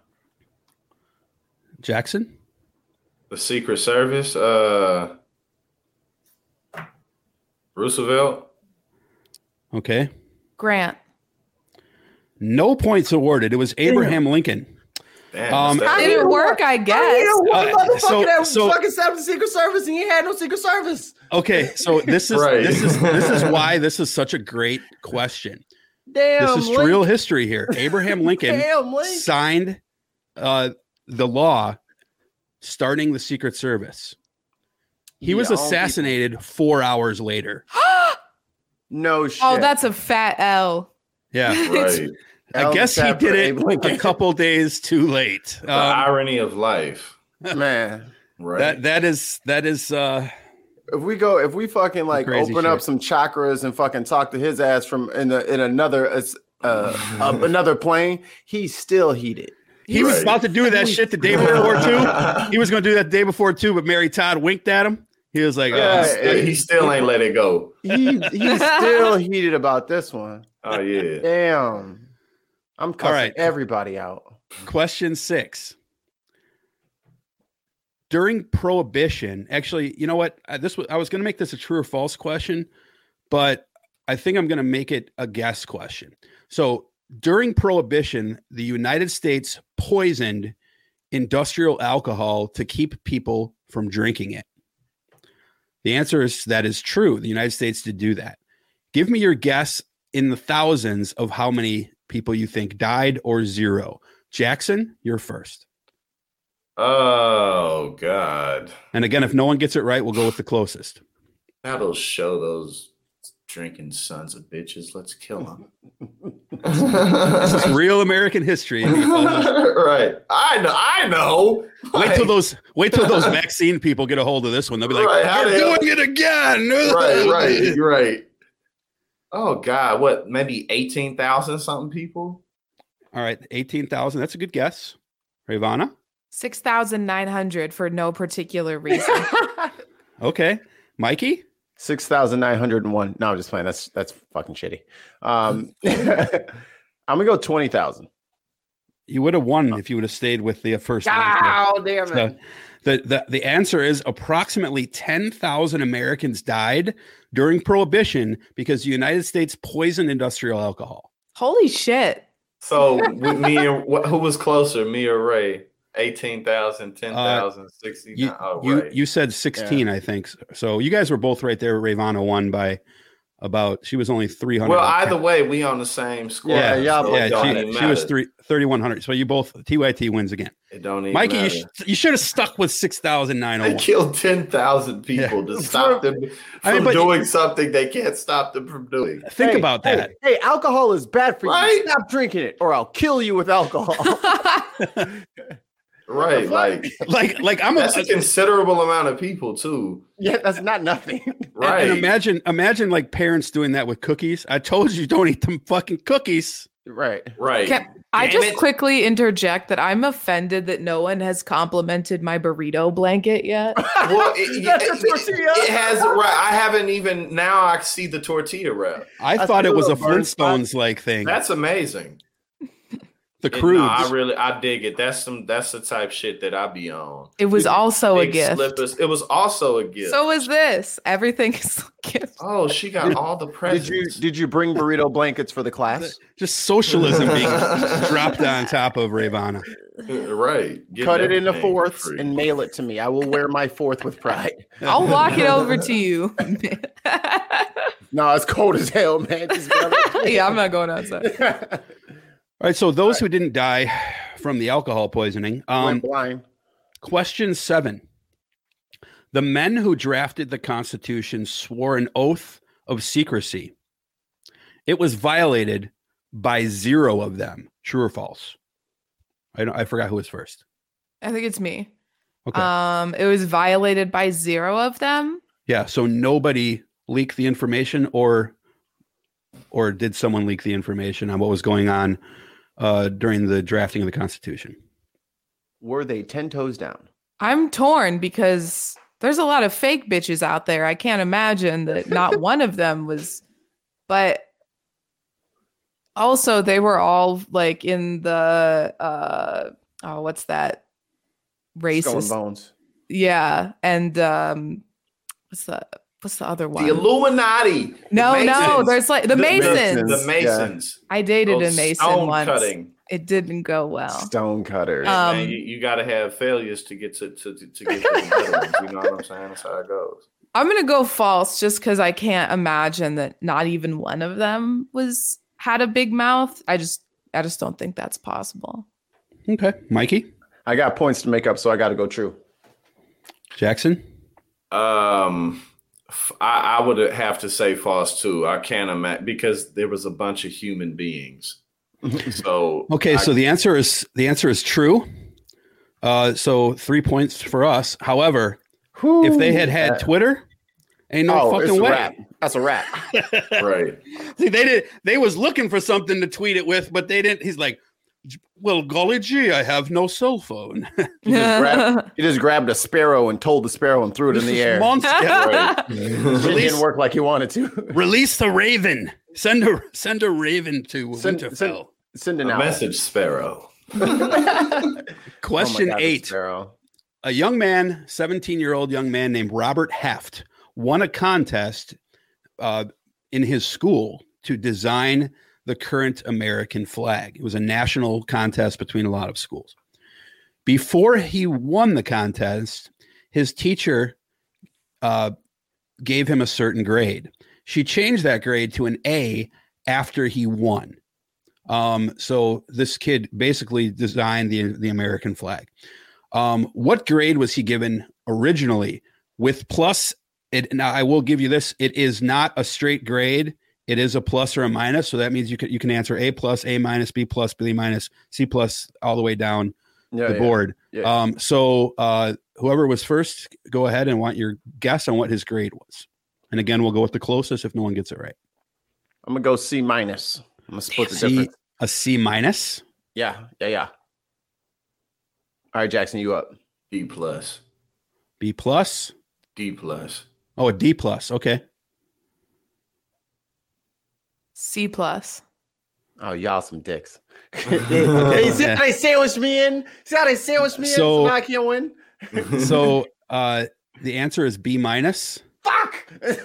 Jackson? The Secret Service? Roosevelt. Okay. Grant. No points awarded. It was Abraham Lincoln. Damn, it didn't work, I guess. Motherfucker that fucking set up the Secret Service and he had no Secret Service. Okay, so this is Right. this is why this is such a great question. Damn, this is real history here. Abraham Lincoln signed the law starting the Secret Service. He was assassinated 4 hours later. No shit. Oh, that's a fat L. Yeah, Right. I guess he did it a couple days too late. The irony of life, man. Right. That is. If we fucking like open up some chakras and fucking talk to his ass from in another another plane, he's still heated. He was about to do that shit the day before too. He was going to do that the day before too, but Mary Todd winked at him. He was like, he still ain't let it go. He's still heated about this one. Oh yeah. Damn. I'm cussing everybody out. Question 6. During Prohibition, actually, you know what? I was going to make this a true or false question, but I think I'm going to make it a guess question. So during Prohibition, the United States poisoned industrial alcohol to keep people from drinking it. The answer is that is true. The United States did do that. Give me your guess in the thousands of how many people you think died or 0. Jackson, you're first. Oh, God. And again, if no one gets it right, we'll go with the closest. That'll show those drinking sons of bitches. Let's kill them. This is real American history. Right. I know. Wait till those vaccine people get a hold of this one. They'll be like, "You're doing it again." Right. Oh God, what? Maybe 18,000 something people. All right, 18,000. That's a good guess. Ravana? 6,900 for no particular reason. Okay, Mikey? 6,901. No, I'm just playing. That's fucking shitty. I'm gonna go 20,000. You would have won if you would have stayed with the first. Oh, damn it! The answer is approximately 10,000 Americans died during Prohibition because the United States poisoned industrial alcohol. Holy shit! So with me and who was closer, me or Ray? 18,000, 10,000, 60. You said 16, yeah. I think. So you guys were both right there. Ravana won by about. She was only 300. Well, either way, we on the same score. She was 3,100. So you both TYT wins again. It don't even Mikey, matter. You should have stuck with 6,901. I killed 10,000 people to stop them from doing something they can't stop them from doing. Think about that. Hey, alcohol is bad for you. Stop drinking it, or I'll kill you with alcohol. Right, like that's a considerable amount of people too. Yeah, that's not nothing. Right. And imagine like parents doing that with cookies. I told you don't eat them fucking cookies. Right. Can I just quickly interject that I'm offended that no one has complimented my burrito blanket yet? Well, it has. Right. I haven't even. Now I see the tortilla wrap. I thought it was a Flintstones like thing. That's amazing. The crew. No, I dig it. That's the type shit that I be on. It was also a gift. Slippers. It was also a gift. So is this. Everything is a gift. Oh, she got all the presents. Did you bring burrito blankets for the class? Just socialism being dropped on top of Ravana. Right. Cut it into fourths and mail it to me. I will wear my fourth with pride. I'll walk it over to you. No, it's cold as hell, man. Yeah, I'm not going outside. All right, so those who didn't die from the alcohol poisoning. Blind. Question 7. The men who drafted the Constitution swore an oath of secrecy. It was violated by 0 of them. True or false? I forgot who was first. I think it's me. Okay. It was violated by 0 of them. Yeah, so nobody leaked the information, or did someone leak the information on what was going on during the drafting of the Constitution? Were they 10 toes down? I'm torn because there's a lot of fake bitches out there. I can't imagine that not one of them was, but also they were all like in the, what's that? Racist. Skull and Bones. Yeah. And what's that? What's the other one? The Illuminati. No. There's like the Masons. The Masons. Yeah. I dated a Mason once. Cutting. It didn't go well. Stone cutters. Man, you got to have failures to get to get to the better ones. You know what I'm saying? That's how it goes. I'm gonna go false just because I can't imagine that not even one of them had a big mouth. I just don't think that's possible. Okay, Mikey. I got points to make up, so I got to go true. Jackson. I would have to say false too. I can't imagine because there was a bunch of human beings. So okay, so the answer is true. So 3 points for us. However, if they had Twitter, ain't no fucking way. Wrap. That's a wrap. Right. See, they was looking for something to tweet it with, but they didn't. He's like, well, golly gee, I have no cell phone. He just grabbed a sparrow and told the sparrow and through it in the air. Right. It didn't work like he wanted to. Release the raven. Send a raven to Winterfell. Send a message, sparrow. Question 8. Sparrow. A young man, 17-year-old young man named Robert Heft, won a contest in his school to design the current American flag. It was a national contest between a lot of schools. Before he won the contest, his teacher gave him a certain grade. She changed that grade to an A after he won. So this kid basically designed the American flag. What grade was he given originally? With plus, now I will give you this. It is not a straight grade. It is a plus or a minus. So that means you can answer A plus, A minus, B plus, B minus, C plus, all the way down the board. Yeah. So whoever was first, go ahead and want your guess on what his grade was. And again, we'll go with the closest if no one gets it right. I'm going to go C minus. I'm going to split the difference. A C minus? Yeah. All right, Jackson, you up. B plus. B plus? D plus. Oh, a D plus. Okay. C plus. Oh, y'all some dicks. See how they sandwiched me in? So now I can't win? So the answer is B minus. Fuck!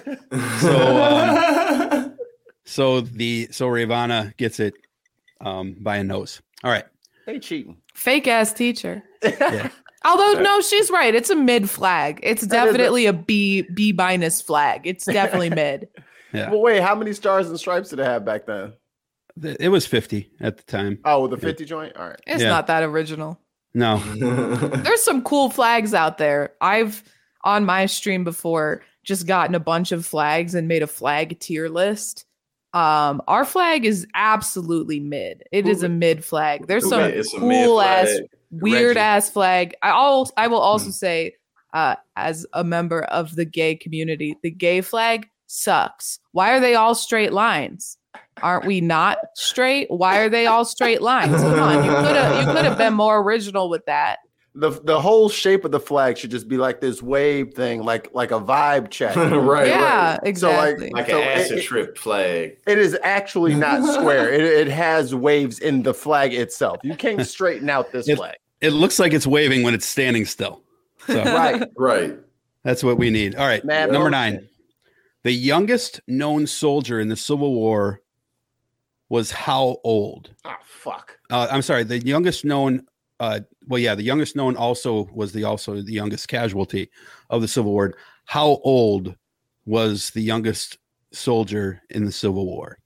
So Ravana gets it by a nose. All right. They cheating. Fake ass teacher. Yeah. Although no, she's right. It's a mid flag. It's definitely a B minus flag. It's definitely mid. Yeah. Well, wait, how many stars and stripes did it have back then? It was 50 at the time. Oh, the 50 joint? All right. It's not that original. No. There's some cool flags out there. I've, on my stream before, just gotten a bunch of flags and made a flag tier list. Our flag is absolutely mid. It is a mid flag. There's some cool ass, weird ass flag. I will also say, as a member of the gay community, the gay flag sucks. Why are they all straight lines? Aren't we not straight? Why are they all straight lines? Come on, you could have been more original with that. The whole shape of the flag should just be like this wave thing, like a vibe check. Right. Yeah, right. exactly. So like an acid trip flag. It is actually not square. It has waves in the flag itself. You can't straighten out this flag. It looks like it's waving when it's standing still. So right. That's what we need. All right, number 9. The youngest known soldier in the Civil War was how old? Oh, fuck. I'm sorry. The youngest known, the youngest known also was the youngest casualty of the Civil War. How old was the youngest soldier in the Civil War?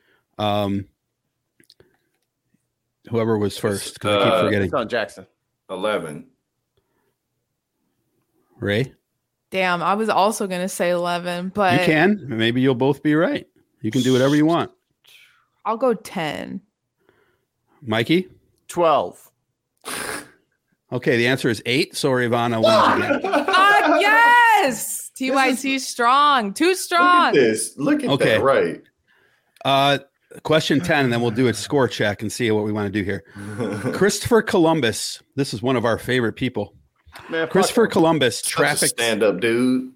Whoever was first, because I keep forgetting. It's on Jackson. 11. Ray? Damn, I was also going to say 11, but... You can. Maybe you'll both be right. You can do whatever you want. I'll go 10. Mikey? 12. Okay, the answer is 8, so Ravana wins again. Yes! TYT strong. Too strong. Look at that, right. Question 10, and then we'll do a score check and see what we want to do here. Christopher Columbus. This is one of our favorite people. Man, Christopher Columbus trafficked. Stand-up dude.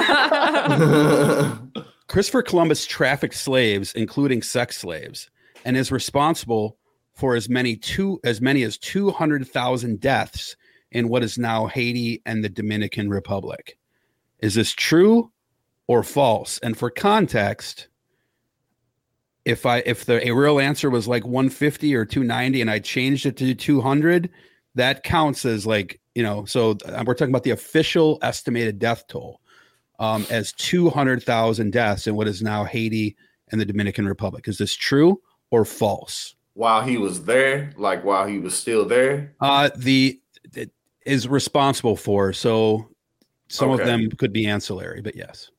Christopher Columbus trafficked slaves, including sex slaves, and is responsible for as many as 200,000 deaths in what is now Haiti and the Dominican Republic. Is this true or false. And for context, if a real answer was like 150 or 290 and I changed it to 200, that counts as like, so we're talking about the official estimated death toll as 200,000 deaths in what is now Haiti and the Dominican Republic. Is this true or false? While he was there, like while he was still there? It is responsible for, so some of them could be ancillary, but yes.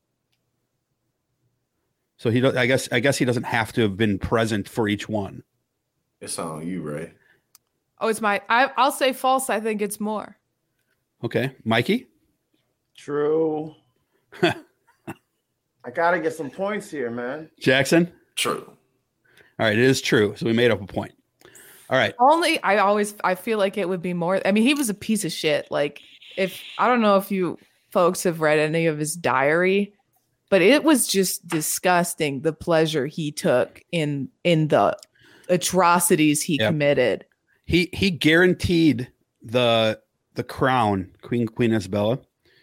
So I guess he doesn't have to have been present for each one. It's on you, Ray. Oh, it's I'll say false. I think it's more. Okay. Mikey? True. I got to get some points here, man. Jackson? True. All right. It is true. So we made up a point. All right. I feel like it would be more. I mean, he was a piece of shit. Like, I don't know if you folks have read any of his diary, but it was just disgusting, the pleasure he took in the atrocities he committed. He guaranteed the crown, Queen Isabella,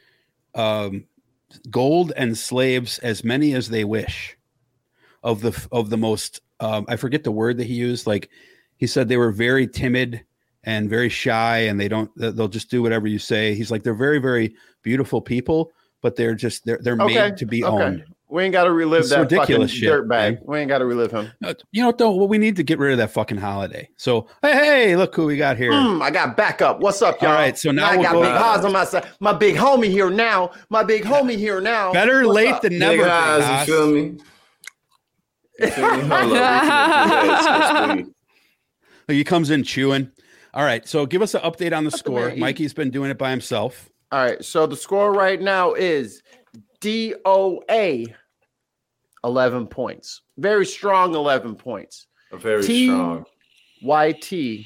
gold and slaves as many as they wish. Of the most, I forget the word that he used. Like he said, they were very timid and very shy, and they'll just do whatever you say. He's like, they're very, very beautiful people, but they're made to be owned. We ain't got to relive that ridiculous fucking dirtbag. We ain't got to relive him. We need to get rid of that fucking holiday. So, hey, look who we got here. I got backup. What's up, y'all? All right, so now I got Big Haas on my side. My big homie here now. Better late than never. Big Haas, you feel me? He comes in chewing. All right, so give us an update on the score. Mikey's been doing it by himself. All right, so the score right now is DOA 11 points. Very strong 11 points. Very strong. YT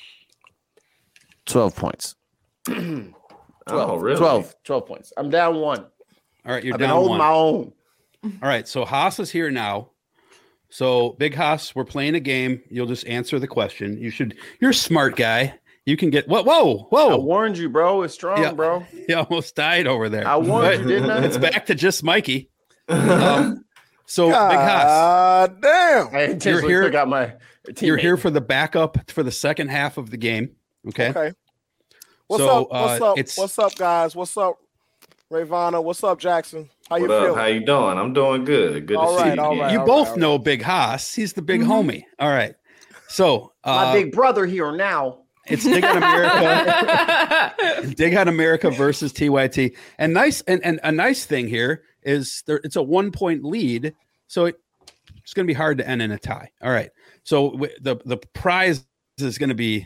12 points. 12, really? 12 points. I'm down one. All right, you're I've down been holding one. my own. All right, so Haas is here now. So Big Haas, we're playing a game. You'll just answer the question. You're a smart guy. You can get Whoa. I warned you, bro. It's strong, bro. You almost died over there. I warned you, didn't I? It's back to just Mikey. So Big Haas. Damn. I intentionally you're here, took out my teammate. You're here for the backup for the second half of the game. Okay. What's up, guys? What's up, Ravana? What's up, Jackson? How you feeling? How you doing? I'm doing good. Good to see you. All right, you both know Big Haas. He's the big homie. All right. So my big brother here now. It's Dig on America. Dig on America versus TYT. And a nice thing here is it's a 1 point lead, so it's going to be hard to end in a tie. All right. So the prize is going to be.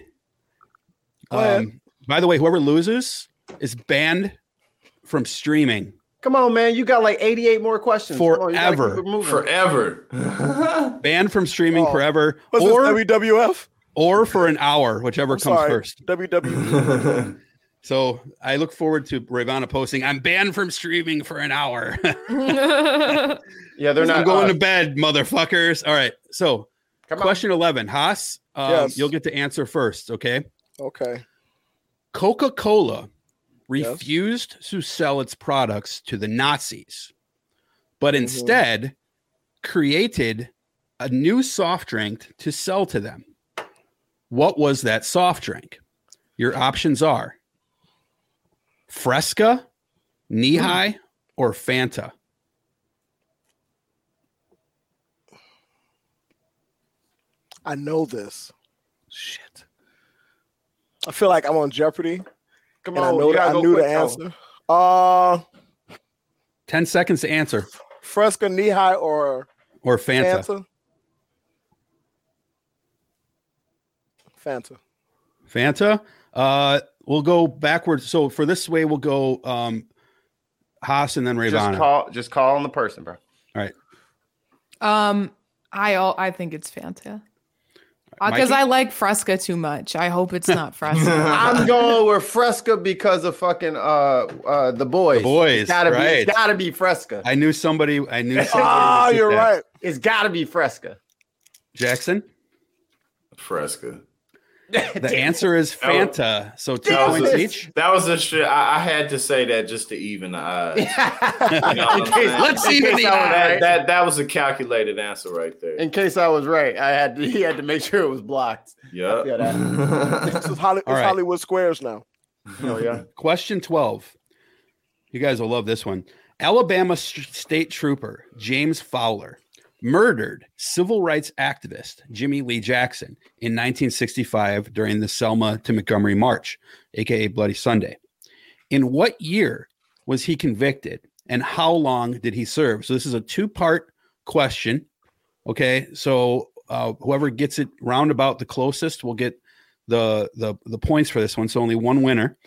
By the way, whoever loses is banned from streaming. Come on, man. You got like 88 more questions. Forever. Forever. Banned from streaming forever. What's or this, WWF? Or for an hour, whichever comes first. WWE. So I look forward to Ravana posting, I'm banned from streaming for an hour. Yeah, they're not going to bed, motherfuckers. All right. So question 11. Haas, yes. You'll get to answer first, okay? Okay. Coca-Cola refused to sell its products to the Nazis, but instead created a new soft drink to sell to them. What was that soft drink? Your options are Fresca, Knee-High, or Fanta. I know this. Shit. I feel like I'm on Jeopardy. Come on, I knew the answer. 10 seconds to answer. Fresca, Knee-High, or Fanta. Fanta. We'll go backwards. So for this way, we'll go Haas and then Ravana. Just call on the person, bro. All right. I think it's Fanta. Because I like Fresca too much. I hope it's not Fresca. I'm going with Fresca because of fucking the boys. The boys, it's gotta be Fresca. I knew somebody. Oh, you're right. It's gotta be Fresca. Jackson. Fresca. The answer is Fanta. So 2 points each. That was a shit. I had to say that just to even the odds. Let's even the odds. That was a calculated answer right there. In case I was right, he had to make sure it was blocked. Yeah. It's Hollywood Squares now. Oh yeah. Question 12. You guys will love this one. Alabama state trooper James Fowler murdered civil rights activist Jimmy Lee Jackson in 1965 during the Selma to Montgomery March, aka Bloody Sunday. In what year was he convicted, and how long did he serve? So this is a 2-part question. Okay, so whoever gets it roundabout the closest will get the points for this one. So only one winner.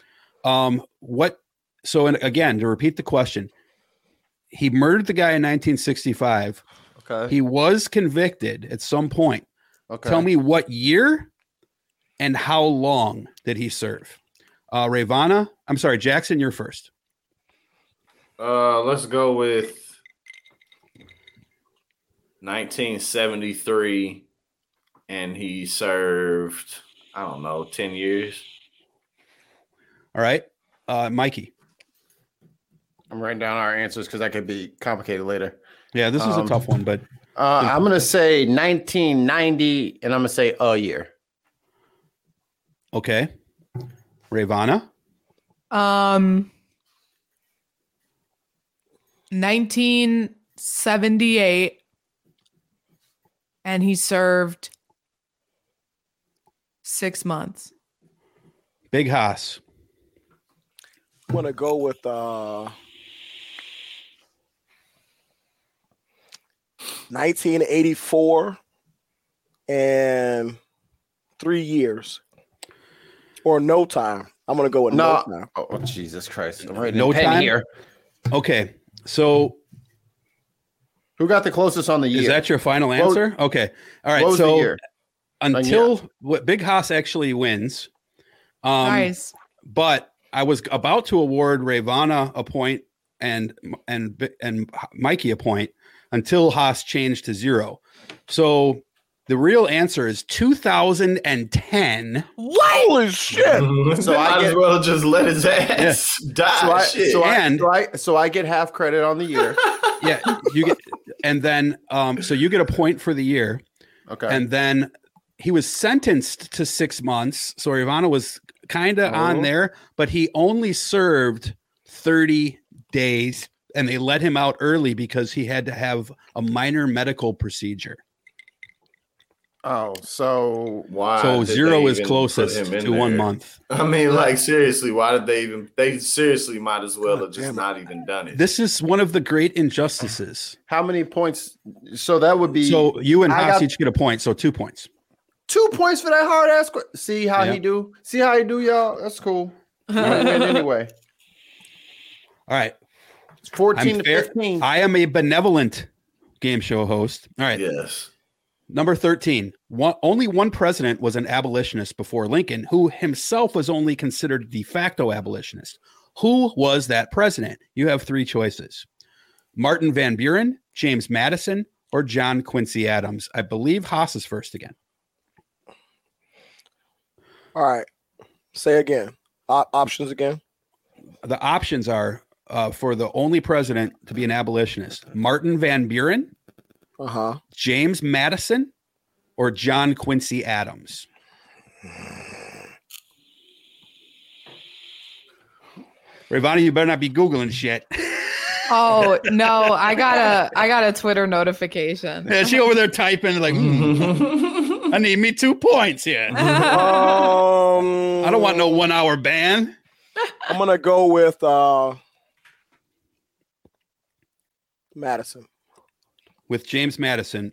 So again, to repeat the question, he murdered the guy in 1965. Okay. He was convicted at some point. Okay. Tell me what year and how long did he serve? Jackson, you're first. Let's go with 1973, and he served, 10 years. All right. Mikey. I'm writing down our answers because that could be complicated later. Yeah, this is a tough one, but I'm going to say 1990, and I'm going to say a year. Okay. Ravana? 1978, and he served 6 months. Big Haas. I'm going to go with 1984 and 3 years, or no time. I'm going to go with no time. Oh, Jesus Christ. I'm writing no time here. Okay. So who got the closest on the year? Is that your final answer? Okay. All right. So until Big Haas actually wins. Nice. But I was about to award Ravana a point and Mikey a point until Haas changed to 0. So the real answer is 2010. What? Holy shit! So I might as well just let his ass die. So I get half credit on the year. Yeah, you get, and then so you get a point for the year. Okay, and then he was sentenced to 6 months. So Ravana was kind of on there, but he only served 30 days. And they let him out early because he had to have a minor medical procedure. Oh, so why? So 0 is closest to 1 month. I mean, like, seriously, why did they even? They seriously might as well have just not even done it. This is one of the great injustices. How many points? So that would be. So you and Haas each get a point. So 2 points. 2 points for that hard ass. See how he do? See how he do, y'all? That's cool. Anyway. All right. 14 to 15. I am a benevolent game show host. All right. Yes. Number 13. Only one president was an abolitionist before Lincoln, who himself was only considered de facto abolitionist. Who was that president? You have 3 choices. Martin Van Buren, James Madison, or John Quincy Adams. I believe Haas is first again. All right. Say again. Options again. The options are for the only president to be an abolitionist: Martin Van Buren, James Madison, or John Quincy Adams. Ravana, you better not be Googling shit. Oh no, I got a Twitter notification. Yeah, she over there typing like, I need me 2 points here. I don't want no 1 hour ban. I'm gonna go with Madison. With James Madison.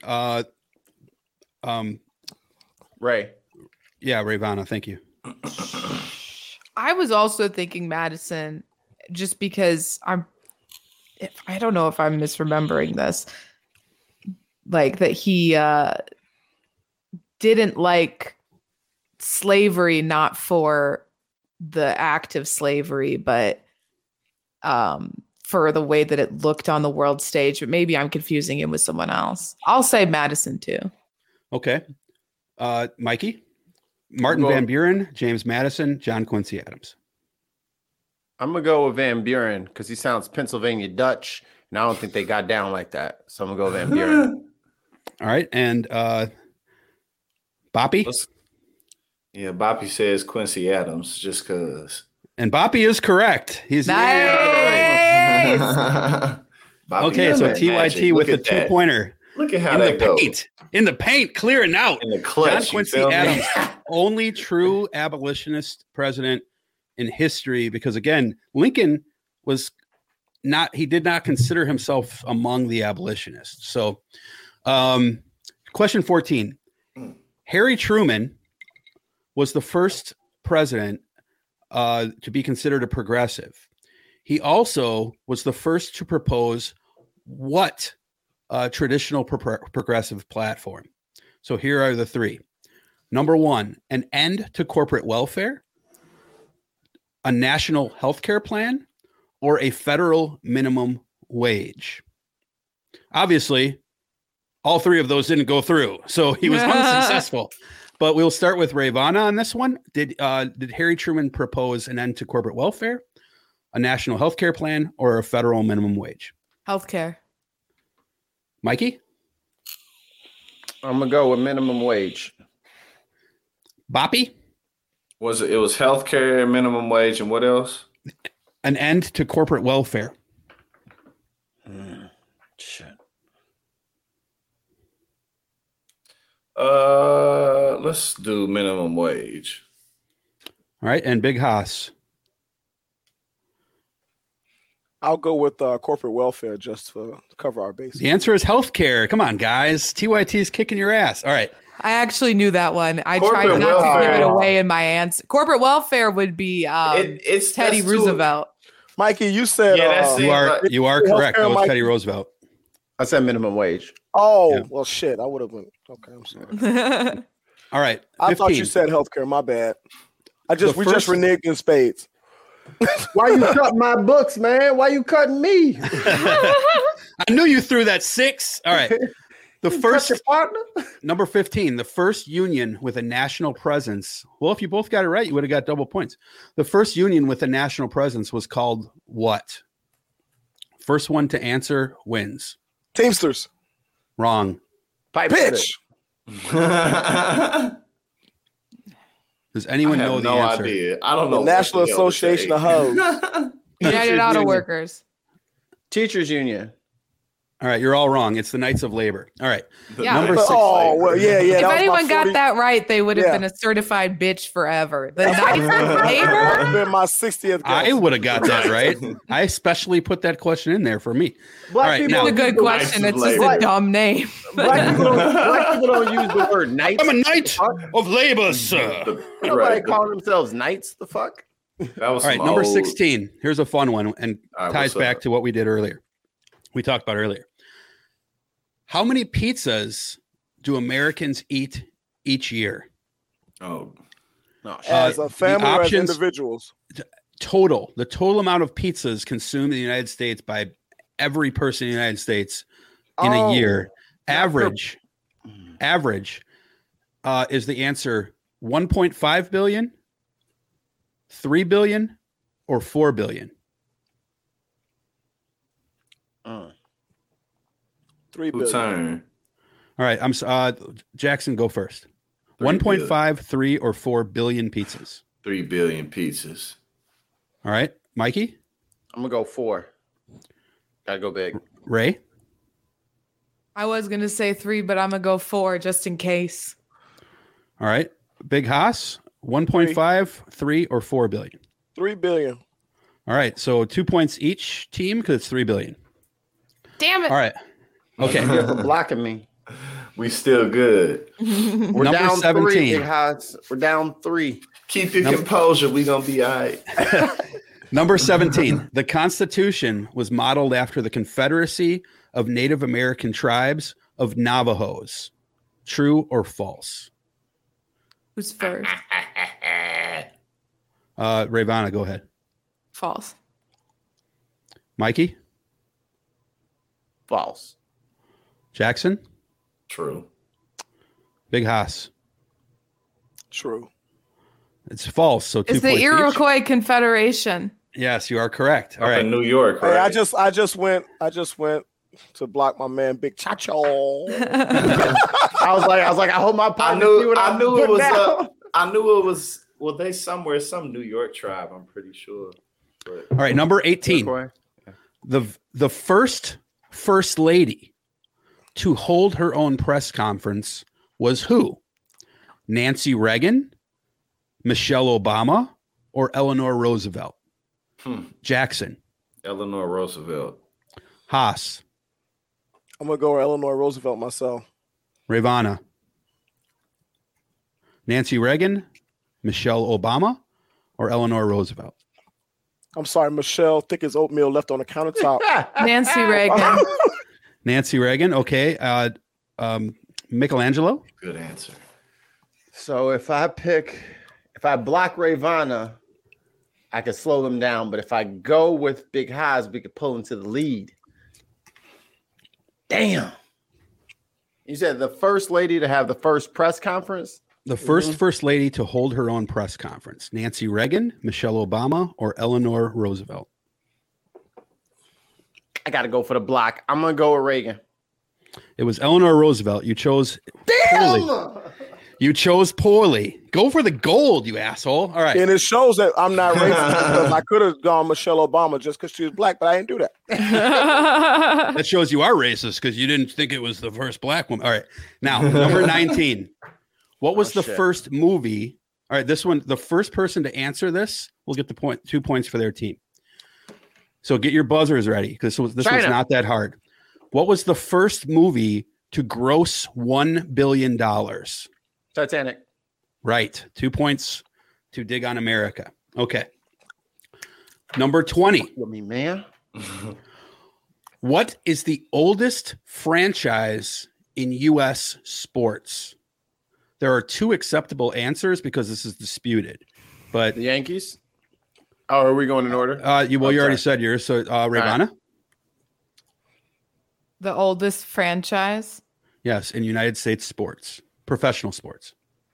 Ray. Yeah, Ravana, thank you. I was also thinking Madison just because I don't know if I'm misremembering this. Like that he didn't like slavery, not for the act of slavery, but for the way that it looked on the world stage. But maybe I'm confusing him with someone else. I'll say Madison too. Okay. Mikey? Martin Van Buren, James Madison, John Quincy Adams. I'm going to go with Van Buren because he sounds Pennsylvania Dutch, and I don't think they got down like that. So I'm going to go Van Buren. All right. And Boppy? Yeah, Boppy says Quincy Adams just because. And Boppy is correct. He's nice. Okay, so TYT with a 2-pointer. Look at how that goes. In the paint, clearing out. In the clutch. John Quincy Adams, only true abolitionist president in history, because again, Lincoln he did not consider himself among the abolitionists. So, question 14. Harry Truman was the first president to be considered a progressive. He also was the first to propose what traditional progressive platform. So here are the three. Number 1, an end to corporate welfare, a national health care plan, or a federal minimum wage. Obviously, all three of those didn't go through, so he was unsuccessful. But we'll start with Ravana on this one. Did Harry Truman propose an end to corporate welfare, a national health care plan, or a federal minimum wage? Healthcare. Mikey? I'm going to go with minimum wage. Boppy? It was healthcare, minimum wage, and what else? An end to corporate welfare. Shit. Let's do minimum wage. All right, and Big Haas. I'll go with corporate welfare just to cover our bases. The answer is healthcare. Come on, guys. TYT is kicking your ass. All right. I actually knew that one. I tried not to give it away in my answer. Corporate welfare would be it's Teddy Roosevelt. Mikey, you said you are correct. That was Teddy Roosevelt. I said minimum wage. Oh, well, shit. I would have went. Okay, I'm sorry. All right. 15. I thought you said healthcare. My bad. We just reneged in spades. Why you cutting my books, man? Why you cutting me? I knew you threw that 6. All right. The first partner. Number 15, the first union with a national presence. Well, if you both got it right, you would have got double points. The first union with a national presence was called what? First one to answer wins. Teamsters. Wrong. Pitch. Does anyone know the answer? Idea. I don't know. The National Association of Hoes. United Auto Workers. Teachers Union. All right, you're all wrong. It's the Knights of Labor. All right. Yeah. Number 6. Oh, well, yeah. If anyone got that right, they would have been a certified bitch forever. The Knights of Labor? Would have been my 60th guess. I would have got that right. I especially put that question in there for me. Black people it's a good question. It's just a dumb name. Black people don't use the word knight. I'm a Knight of Labor, sir. Nobody call themselves knights. The fuck? That was all right, number 16. Here's a fun one and ties back to what we did earlier. We talked about earlier. How many pizzas do Americans eat each year? Oh, no. As a family or as individuals? The total amount of pizzas consumed in the United States by every person in the United States in a year. Average is the answer 1.5 billion, 3 billion, or 4 billion? 3 billion. Turn. All right, Jackson, go first. 1.5, 3, or 4 billion pizzas? 3 billion pizzas. All right, Mikey? I'm going to go 4. Gotta go big. Ray? I was going to say 3, but I'm going to go 4 just in case. All right, Big Haas? 1.5, 3, or 4 billion? 3 billion. All right, so 2 points each team because it's 3 billion. Damn it. All right. Okay. You're blocking me. We still good. We're down 17. 3. We're down 3. Keep your composure. We're going to be all right. Number 17. The Constitution was modeled after the Confederacy of Native American Tribes of Navajos. True or false? Who's first? Ravana, go ahead. False. Mikey? False. Jackson? True. Big Haas? True. It's false. So 2 it's points the Iroquois Confederation. Yes, you are correct. All right, in New York. Right? Hey, I just went to block my man Big Chacho. I was like, I hope my partner. I knew it was. I knew it was. Well, they somewhere, some New York tribe. I'm pretty sure. But, all right, number 18. The first lady to hold her own press conference was who? Nancy Reagan, Michelle Obama, or Eleanor Roosevelt? Jackson. Eleanor Roosevelt. Haas. I'm gonna go with Eleanor Roosevelt myself. Ravana. Nancy Reagan, Michelle Obama, or Eleanor Roosevelt? I'm sorry, Michelle, thick as oatmeal left on the countertop. Nancy Reagan. Nancy Reagan. Okay. Michelangelo. Good answer. So if I block Ravana, I could slow them down. But if I go with Big Haas, we could pull him to the lead. Damn. You said the first lady to have the first press conference? The first lady to hold her own press conference. Nancy Reagan, Michelle Obama, or Eleanor Roosevelt? I got to go for the block. I'm going to go with Reagan. It was Eleanor Roosevelt. You chose poorly. You chose poorly. Go for the gold, you asshole. All right. And it shows that I'm not racist because I could have gone Michelle Obama just because she was black, but I didn't do that. That shows you are racist because you didn't think it was the first black woman. All right. Now, number 19. What was the first movie? All right, this one, the first person to answer this will get the 2 points for their team. So get your buzzers ready because this was not that hard. What was the first movie to gross $1 billion? Titanic. Right. 2 points to Dig on America. Okay. Number 20. Man. What is the oldest franchise in U.S. sports? There are 2 acceptable answers because this is disputed. But the Yankees? Oh, are we going in order? You already said yours. So Ravana? The oldest franchise? Yes, in United States sports, professional sports.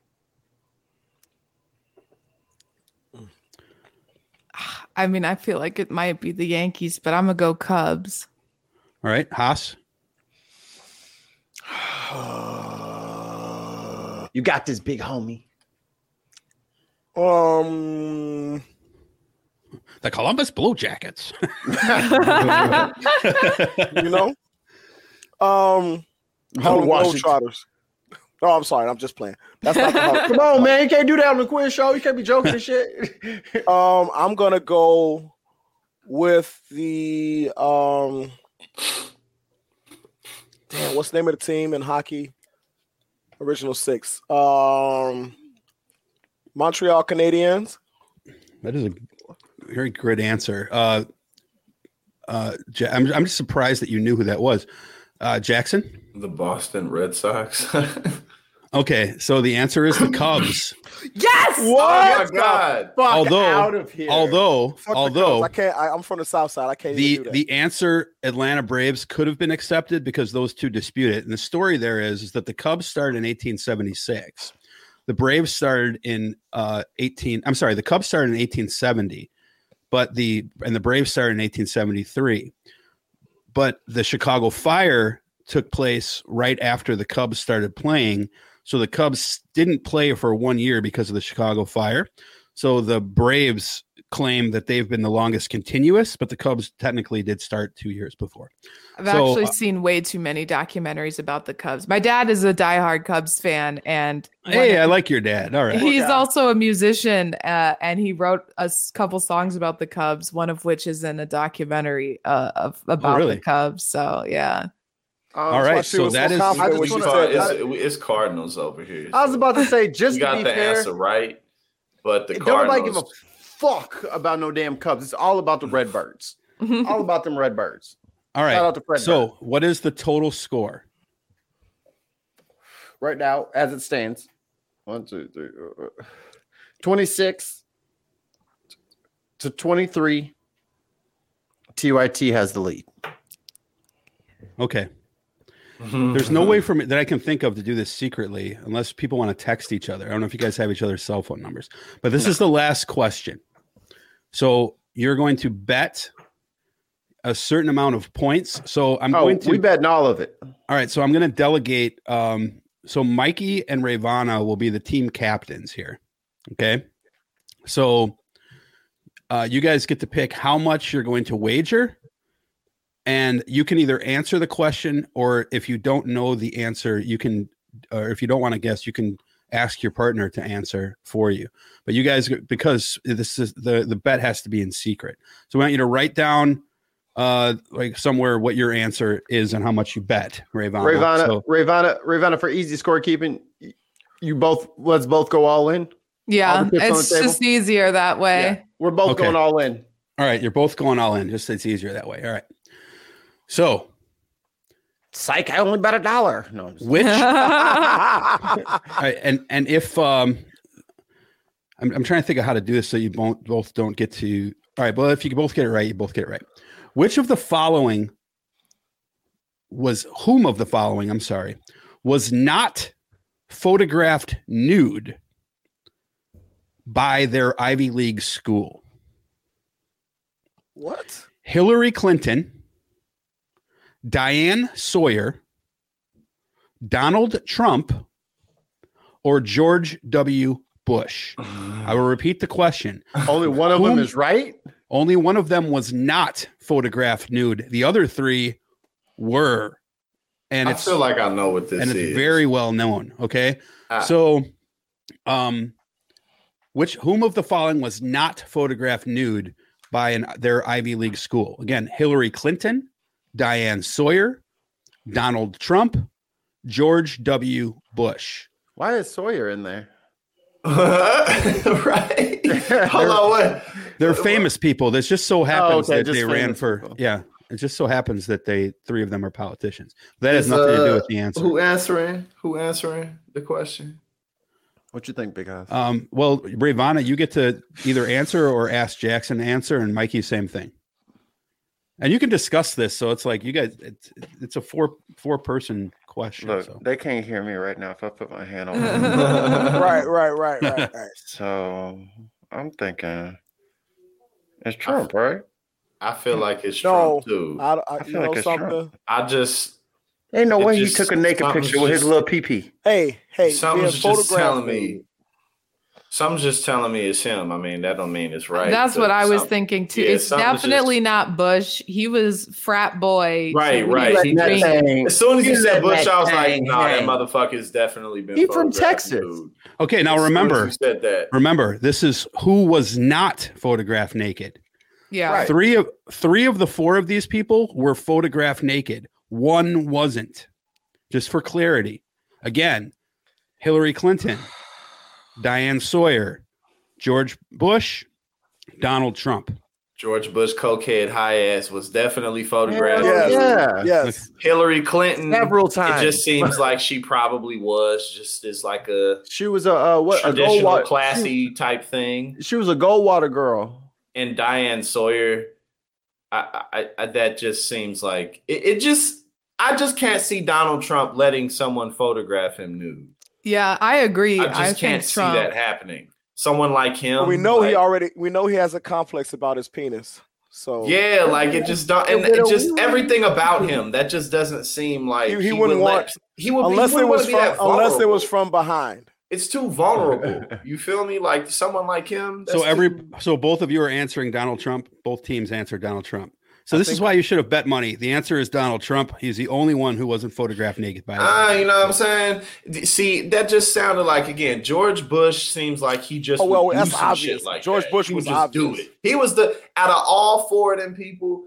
I mean, I feel like it might be the Yankees, but I'm going to go Cubs. All right. Haas? You got this, big homie. The Columbus Blue Jackets. You know? Globetrotters. Oh, I'm sorry. I'm just playing. That's not the Come on, man. You can't do that on the quiz show. You can't be joking and shit. I'm going to go with the damn, what's the name of the team in hockey? Original 6. Montreal Canadiens. That is a very good answer. I'm just surprised that you knew who that was. Jackson? The Boston Red Sox. Okay, so the answer is the Cubs. Yes! What? Oh my God! Out of here. Although I can't. I'm from the South Side. I can't. Even do that. The answer Atlanta Braves could have been accepted because those 2 dispute it. And the story there is that the Cubs started in 1876. The Braves started in the Cubs started in 1870, but the Braves started in 1873. But the Chicago Fire took place right after the Cubs started playing. So the Cubs didn't play for 1 year because of the Chicago Fire. So the Braves claim that they've been the longest continuous, but the Cubs technically did start 2 years before. I've actually seen way too many documentaries about the Cubs. My dad is a diehard Cubs fan, and I like your dad. All right, he's also a musician, and he wrote a couple songs about the Cubs, one of which is in a documentary about the Cubs. So yeah. All right, so that is. It's Cardinals over here. I was about to say, just you got to be the fair, answer right, but the Cardinals Cardinals give a fuck about no damn Cubs. It's all about the Redbirds. All about them Redbirds. All right. So, what is the total score right now, as it stands? 1, 2, 3, 26 to 23. TYT has the lead. Okay. There's no way for me that I can think of to do this secretly unless people want to text each other. I don't know if you guys have each other's cell phone numbers, but this is the last question. So you're going to bet a certain amount of points. So we betting all of it. All right. So I'm going to delegate. So Mikey and Ravana will be the team captains here. Okay. So you guys get to pick how much you're going to wager. And you can either answer the question, or if you don't know the answer, you can, or if you don't want to guess, you can ask your partner to answer for you. But you guys, because this is the bet has to be in secret. So I want you to write down like somewhere what your answer is and how much you bet, Ravana. Ravana, for easy scorekeeping, let's both go all in. Yeah, it's just easier that way. Yeah, we're both going all in. All right, you're both going all in. Just it's easier that way. All right. So, psych, I only bet $1. No, which? Right, and if I'm trying to think of how to do this so you both don't get to. All right, well, if you can both get it right, you both get it right. Which of the following was not photographed nude by their Ivy League school? What? Hillary Clinton, Diane Sawyer, Donald Trump, or George W. Bush? I will repeat the question. Only one of them is right? Only one of them was not photographed nude. The other three were. And I feel like I know what this is. And it's very well known. Okay. So, whom of the following was not photographed nude by their Ivy League school? Again, Hillary Clinton, Diane Sawyer, Donald Trump, George W. Bush. Why is Sawyer in there? Right. Hold on, what? They're famous people. This just so happens that they ran for people. Yeah. It just so happens that three of them are politicians. That has nothing to do with the answer. Who answering the question? What you think, Big House? Well, Ravana, you get to either answer or ask Jackson to answer, and Mikey, same thing. And you can discuss this. So it's like you guys, it's a four person question. Look, so. They can't hear me right now if I put my hand on Right. So I'm thinking it's Trump, right? I feel like it's Trump too. I feel like it's Trump. I just ain't no way he took a naked picture with his little pee-pee. Hey, something's just telling me. Something's just telling me it's him. I mean, that don't mean it's right. That's what I was thinking too. It's definitely not Bush. He was frat boy. Right. As soon as you said Bush, I was like, no, that motherfucker has definitely been. He from Texas. Okay, now remember. You said that. Remember, this is who was not photographed naked. Yeah. Right. Three of the four of these people were photographed naked. One wasn't. Just for clarity. Again, Hillary Clinton, Diane Sawyer, George Bush, Donald Trump. George Bush, cokehead, high ass, was definitely photographed. Yes. Hillary Clinton, several times. It just seems like she probably was just as like she was a traditional, classy type thing. She was a Goldwater girl. And Diane Sawyer, I that just seems like I just can't see Donald Trump letting someone photograph him nude. Yeah, I agree. I just can't see that happening. Someone like him. We know we know he has a complex about his penis. So yeah, like it just don't, and it just everything about him that just doesn't seem like he wouldn't want. Unless it was from behind. It's too vulnerable. You feel me? Like someone like him. So both of you are answering Donald Trump. Both teams answered Donald Trump. So this is why you should have bet money. The answer is Donald Trump. He's the only one who wasn't photographed naked by him. You know what I'm saying? See, that just sounded like, again, George Bush seems like he just would do some shit like George Bush was just obvious. Do it. He was out of all four of them people,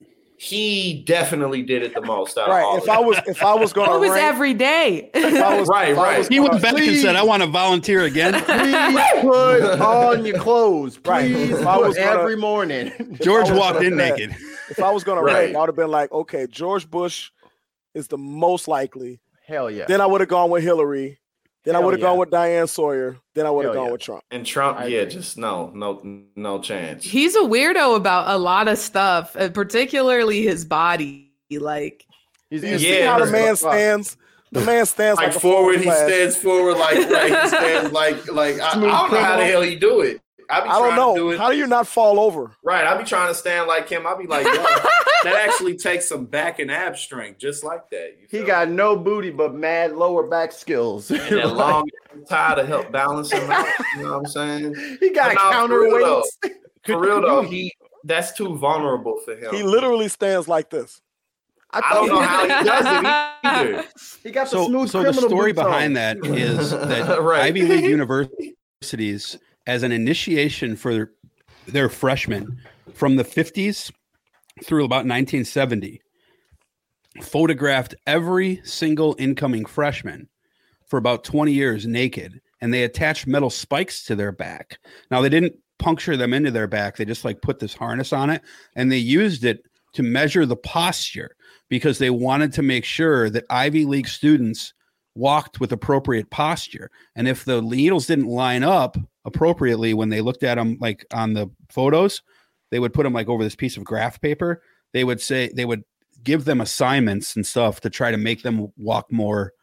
he definitely did it the most. Out of all if I was going to, it was every day. Right. He went back and said, "I want to volunteer again." Please put on your clothes. Please put every morning. George walked in naked. If I was going to rank, I would have been like, okay, George Bush is the most likely. Hell yeah. Then I would have gone with Hillary. Then I would have gone with Diane Sawyer. Then I would have gone with Trump. And Trump, just no chance. He's a weirdo about a lot of stuff, particularly his body. Like, You see how the man stands? The man stands like forward. He stands forward like he stands like I don't know how the hell he do it. I don't know. How do you not fall over? Right. I be trying to stand like him. I be like, yo, that actually takes some back and ab strength, just like that. He got no booty, but mad lower back skills. And that long tie to help balance him out. You know what I'm saying? He got counterweights. For real though, that's too vulnerable for him. He literally stands like this. I don't know how he does it either. He got the smooth So the story behind that is that Ivy League universities, as an initiation for their freshmen from the 50s through about 1970, photographed every single incoming freshman for about 20 years naked, and they attached metal spikes to their back. Now, they didn't puncture them into their back. They just put this harness on it, and they used it to measure the posture because they wanted to make sure that Ivy League students walked with appropriate posture. And if the needles didn't line up appropriately when they looked at them on the photos, they would put them over this piece of graph paper. They would give them assignments and stuff to try to make them walk more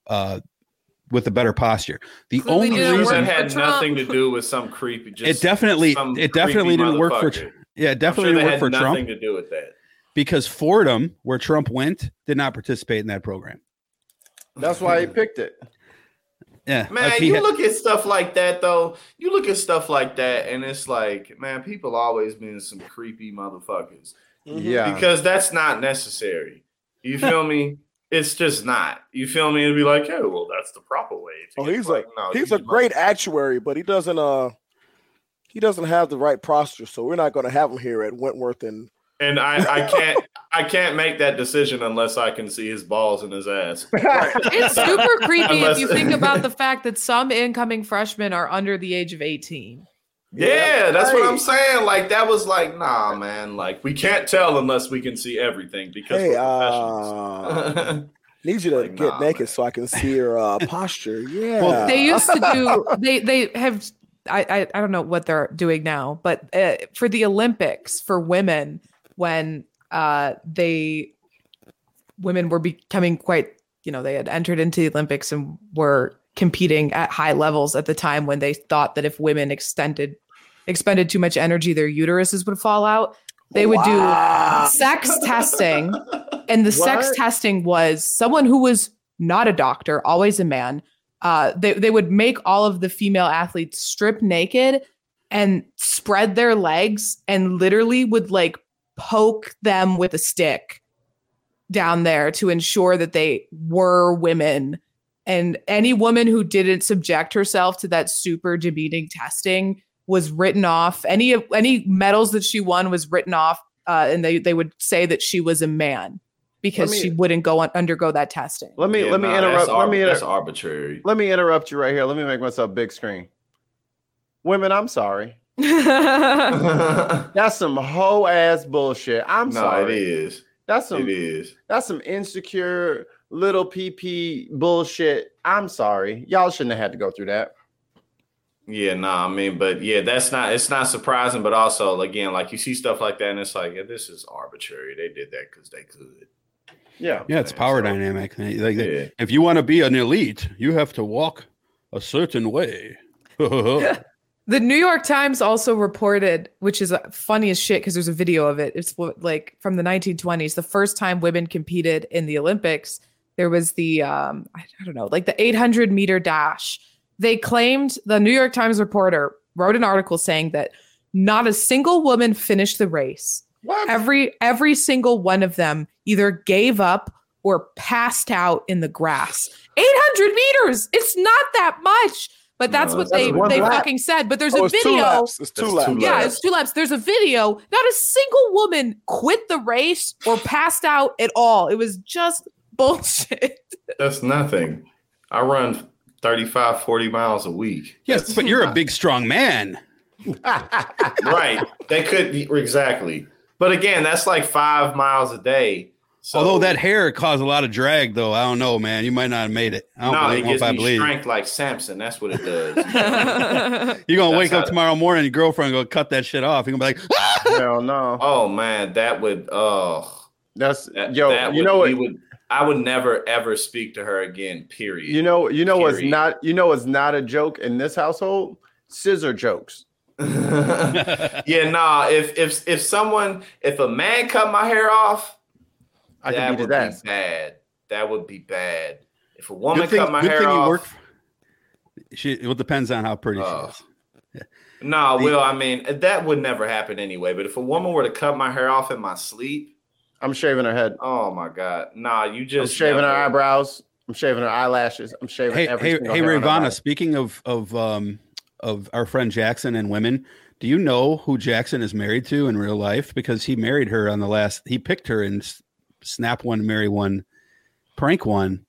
with a better posture. The only reason had nothing to do with some creepy. It definitely didn't work for. Yeah, it definitely didn't work for Trump. Nothing to do with that. Because Fordham, where Trump went, did not participate in that program. That's why he picked it. Yeah, man. Look at stuff like that, though. You look at stuff like that, and it's like, man, people always been some creepy motherfuckers. Yeah, because that's not necessary. You feel me? It's just not. You feel me? It'd be like, oh, well, that's the proper way. He's a great actuary, but he doesn't have the right posture, so we're not going to have him here at Wentworth And I can't make that decision unless I can see his balls and his ass. It's super creepy if you think about the fact that some incoming freshmen are under the age of 18. Yeah, that's what I'm saying. That was nah, man. We can't tell unless we can see everything because we're professionals. Need you to get naked so I can see your posture. Yeah. Well, they used to do. They have. I don't know what they're doing now, but for the Olympics for women. When women were becoming quite, they had entered into the Olympics and were competing at high levels at the time when they thought that if women expended too much energy, their uteruses would fall out. They would do sex testing. And the sex testing was someone who was not a doctor, always a man. They would make all of the female athletes strip naked and spread their legs and literally would poke them with a stick down there to ensure that they were women. And any woman who didn't subject herself to that super demeaning testing was written off. Any medals that she won was written off, and they would say that she was a man because she wouldn't undergo that testing. Let me interrupt. That's arbitrary. Let me interrupt you right here. Let me make myself big screen. Women, I'm sorry. That's some hoe ass bullshit. I'm sorry. It is. That's some insecure little PP bullshit. I'm sorry. Y'all shouldn't have had to go through that. Yeah, but yeah, it's not surprising, but also again, you see stuff like that and it's this is arbitrary. They did that because they could. Yeah. Yeah, it's power dynamic. If you want to be an elite, you have to walk a certain way. The New York Times also reported, which is funny as shit because there's a video of it. It's from the 1920s, the first time women competed in the Olympics. There was the, I don't know, the 800 meter dash. They claimed, the New York Times reporter wrote an article saying that not a single woman finished the race. What? Every single one of them either gave up or passed out in the grass. 800 meters. It's not that much. But that's what they fucking said. But there's a video. It's two laps. Yeah, it's 2 laps. There's a video. Not a single woman quit the race or passed out at all. It was just bullshit. That's nothing. I run 35, 40 miles a week. Yes, but you're a big, strong man. Right. They could. Exactly. But again, that's 5 miles a day. So, although that hair caused a lot of drag, though, I don't know, man. You might not have made it. It gives me strength like Samson. That's what it does. You're going to wake up tomorrow morning and your girlfriend going to cut that shit off. You're going to be like, hell no. Oh, man, that would, you know what? I would never ever speak to her again. Period. You know what's not a joke in this household? Scissor jokes. Yeah, nah. If a man cut my hair off, that would be bad. That would be bad. If a woman cut my hair off, it depends on how pretty she is. Yeah. No, Will. I mean, that would never happen anyway. But if a woman were to cut my hair off in my sleep, I'm shaving her head. Oh my God! Nah, you just I'm shaving her eyebrows. I'm shaving her eyelashes. I'm shaving everything. Hey, Ravana. Speaking of our friend Jackson and women, do you know who Jackson is married to in real life? Because he married her on he picked her in Snap One, Marry One, Prank One.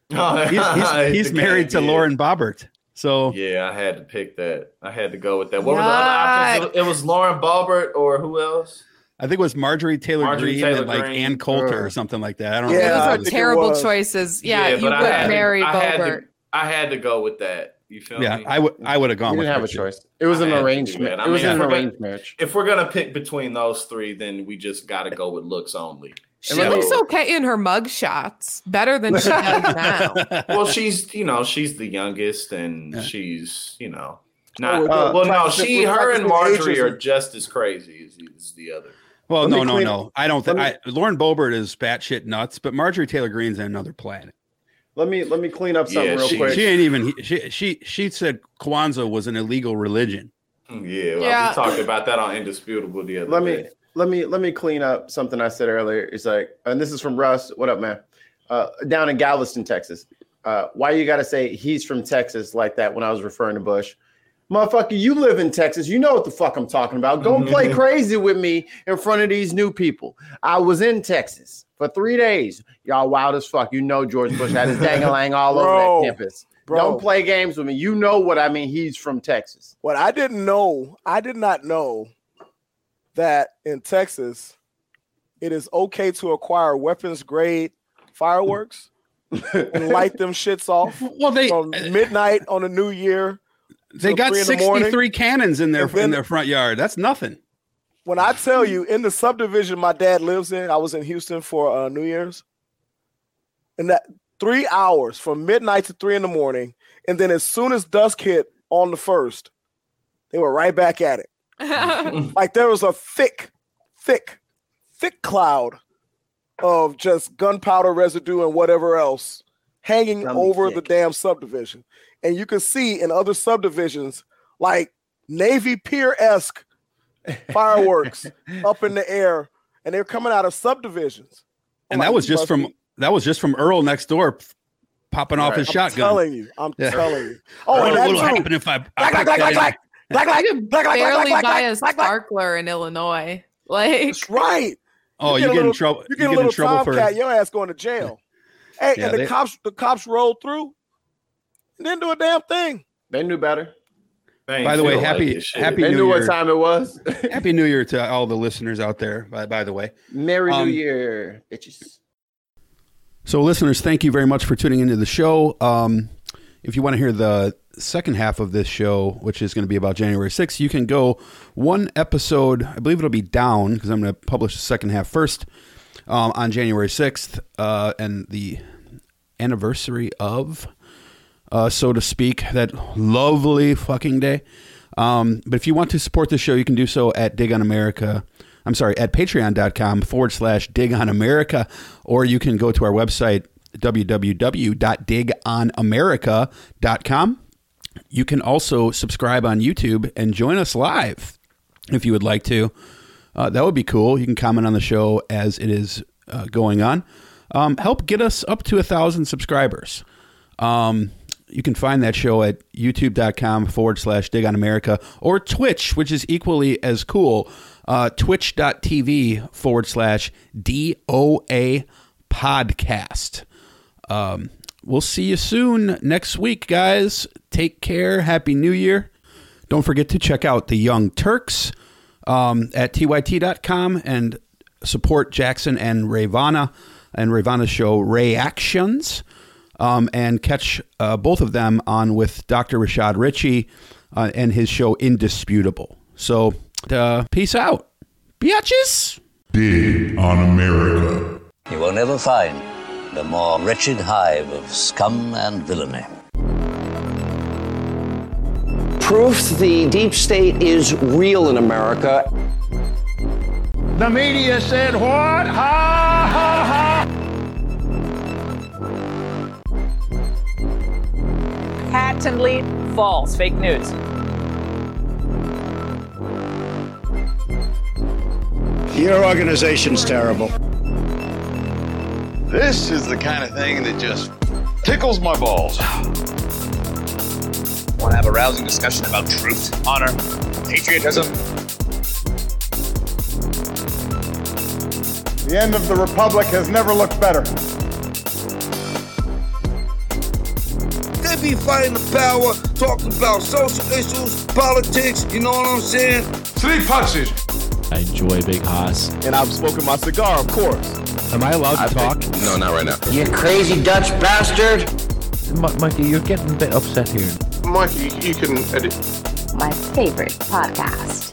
He's married to Lauren Boebert. So yeah, I had to pick that. I had to go with that. What were the other options? It was Lauren Boebert or who else? I think it was Marjorie Taylor Greene and like Ann Coulter or something like that. I don't know. Those are terrible choices. Yeah, you would marry Boebert. I had to go with that. You feel me? I would have gone. You didn't have a choice. It was an arranged marriage. It was an arranged marriage. If we're gonna pick between those three, then we just got to go with looks only. She looks okay in her mug shots, better than she does now. Well, she's the youngest, and she's not. Her and Marjorie are just as crazy as the other. Well, no. I don't think Lauren Boebert is batshit nuts, but Marjorie Taylor Greene's on another planet. Let me clean up something real quick. She ain't even. She said Kwanzaa was an illegal religion. Yeah, we talked about that on Indisputable the other day. Let me clean up something I said earlier. It's like, and this is from Russ. What up, man? Down in Galveston, Texas. Why you got to say he's from Texas like that when I was referring to Bush? Motherfucker, you live in Texas. You know what the fuck I'm talking about. Don't play crazy with me in front of these new people. I was in Texas for 3 days. Y'all wild as fuck. You know George Bush had his dang-a-lang all over that campus. Bro. Don't play games with me. You know what I mean. He's from Texas. What I did not know that in Texas, it is okay to acquire weapons-grade fireworks and light them shits off from midnight on the New Year. They got 63 cannons in their front yard. That's nothing. When I tell you, in the subdivision my dad lives in, I was in Houston for New Year's, and that 3 hours from midnight to 3 a.m, and then as soon as dusk hit on the 1st, they were right back at it. Like there was a thick cloud of just gunpowder residue and whatever else hanging over the damn subdivision. And you can see in other subdivisions, like Navy Pier-esque fireworks up in the air, and they're coming out of subdivisions. And that was just from Earl next door popping off his shotgun. I'm telling you. Oh, and what'll happen if I barely buy a sparkler in Illinois? Like that's right. Oh, you get in trouble. You get a little Tomcat, your ass going to jail. Hey, and the cops rolled through and didn't do a damn thing. They knew better. By the way, happy they New knew Year. What time it was. Happy New Year to all the listeners out there. By the way, Merry New Year, bitches. So, listeners, thank you very much for tuning into the show. If you want to hear the second half of this show, which is going to be about January 6th, you can go one episode. I believe it'll be down because I'm going to publish the second half first on January 6th and the anniversary of, so to speak, that lovely fucking day. But if you want to support the show, you can do so at at patreon.com/Dig on America, or you can go to our website, www.digonamerica.com. You can also subscribe on YouTube and join us live if you would like to. That would be cool. You can comment on the show as it is going on. Help get us up to 1,000 subscribers. You can find that show at youtube.com/Dig on America, or Twitch, which is equally as cool. Twitch.tv/DOA podcast. We'll see you soon next week, guys. Take care. Happy New Year. Don't forget to check out the Young Turks at tyt.com and support Jackson and Ravana and Ravana's show Reactions, and catch both of them on with Dr. Rashad Ritchie and his show Indisputable. So peace out, bitches. Dig on America. You will never find a more wretched hive of scum and villainy. Proof the deep state is real in America. The media said what? Ha, ha, ha. Patently false. Fake news. Your organization's terrible. This is the kind of thing that just tickles my balls. Want to have a rousing discussion about truth, honor, patriotism? The end of the Republic has never looked better. They be fighting the power, talking about social issues, politics, you know what I'm saying? 3 punches. I enjoy Big Haas. And I've smoking my cigar, of course. Am I allowed to talk? No, not right now. You crazy Dutch bastard! Mikey, you're getting a bit upset here. Mikey, you can edit. My favorite podcast.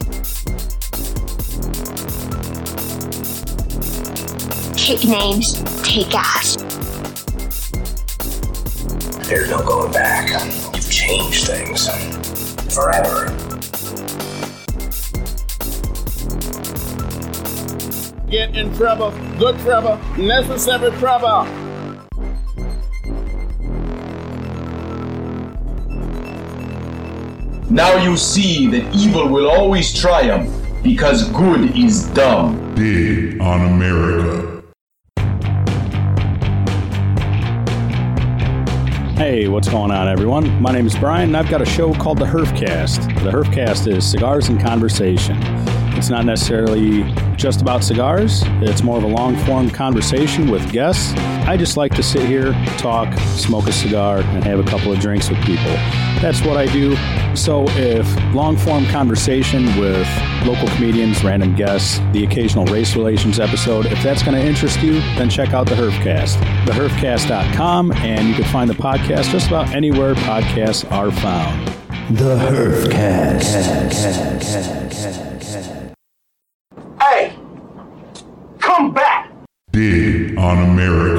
Kick names, take ass. There's no going back. You've changed things. Forever. Get in trouble, good trouble, necessary trouble. Now you see that evil will always triumph because good is dumb. Dig on America. Hey, what's going on, everyone? My name is Brian, and I've got a show called The Herfcast. The Herfcast is cigars and conversation. It's not necessarily just about cigars. It's more of a long-form conversation with guests. I just like to sit here, talk, smoke a cigar, and have a couple of drinks with people. That's what I do. So if long-form conversation with local comedians, random guests, the occasional race relations episode, if that's going to interest you, then check out The Herfcast. TheHerfcast.com, and you can find the podcast just about anywhere podcasts are found. The Herfcast. Hey, come back. Dig on America.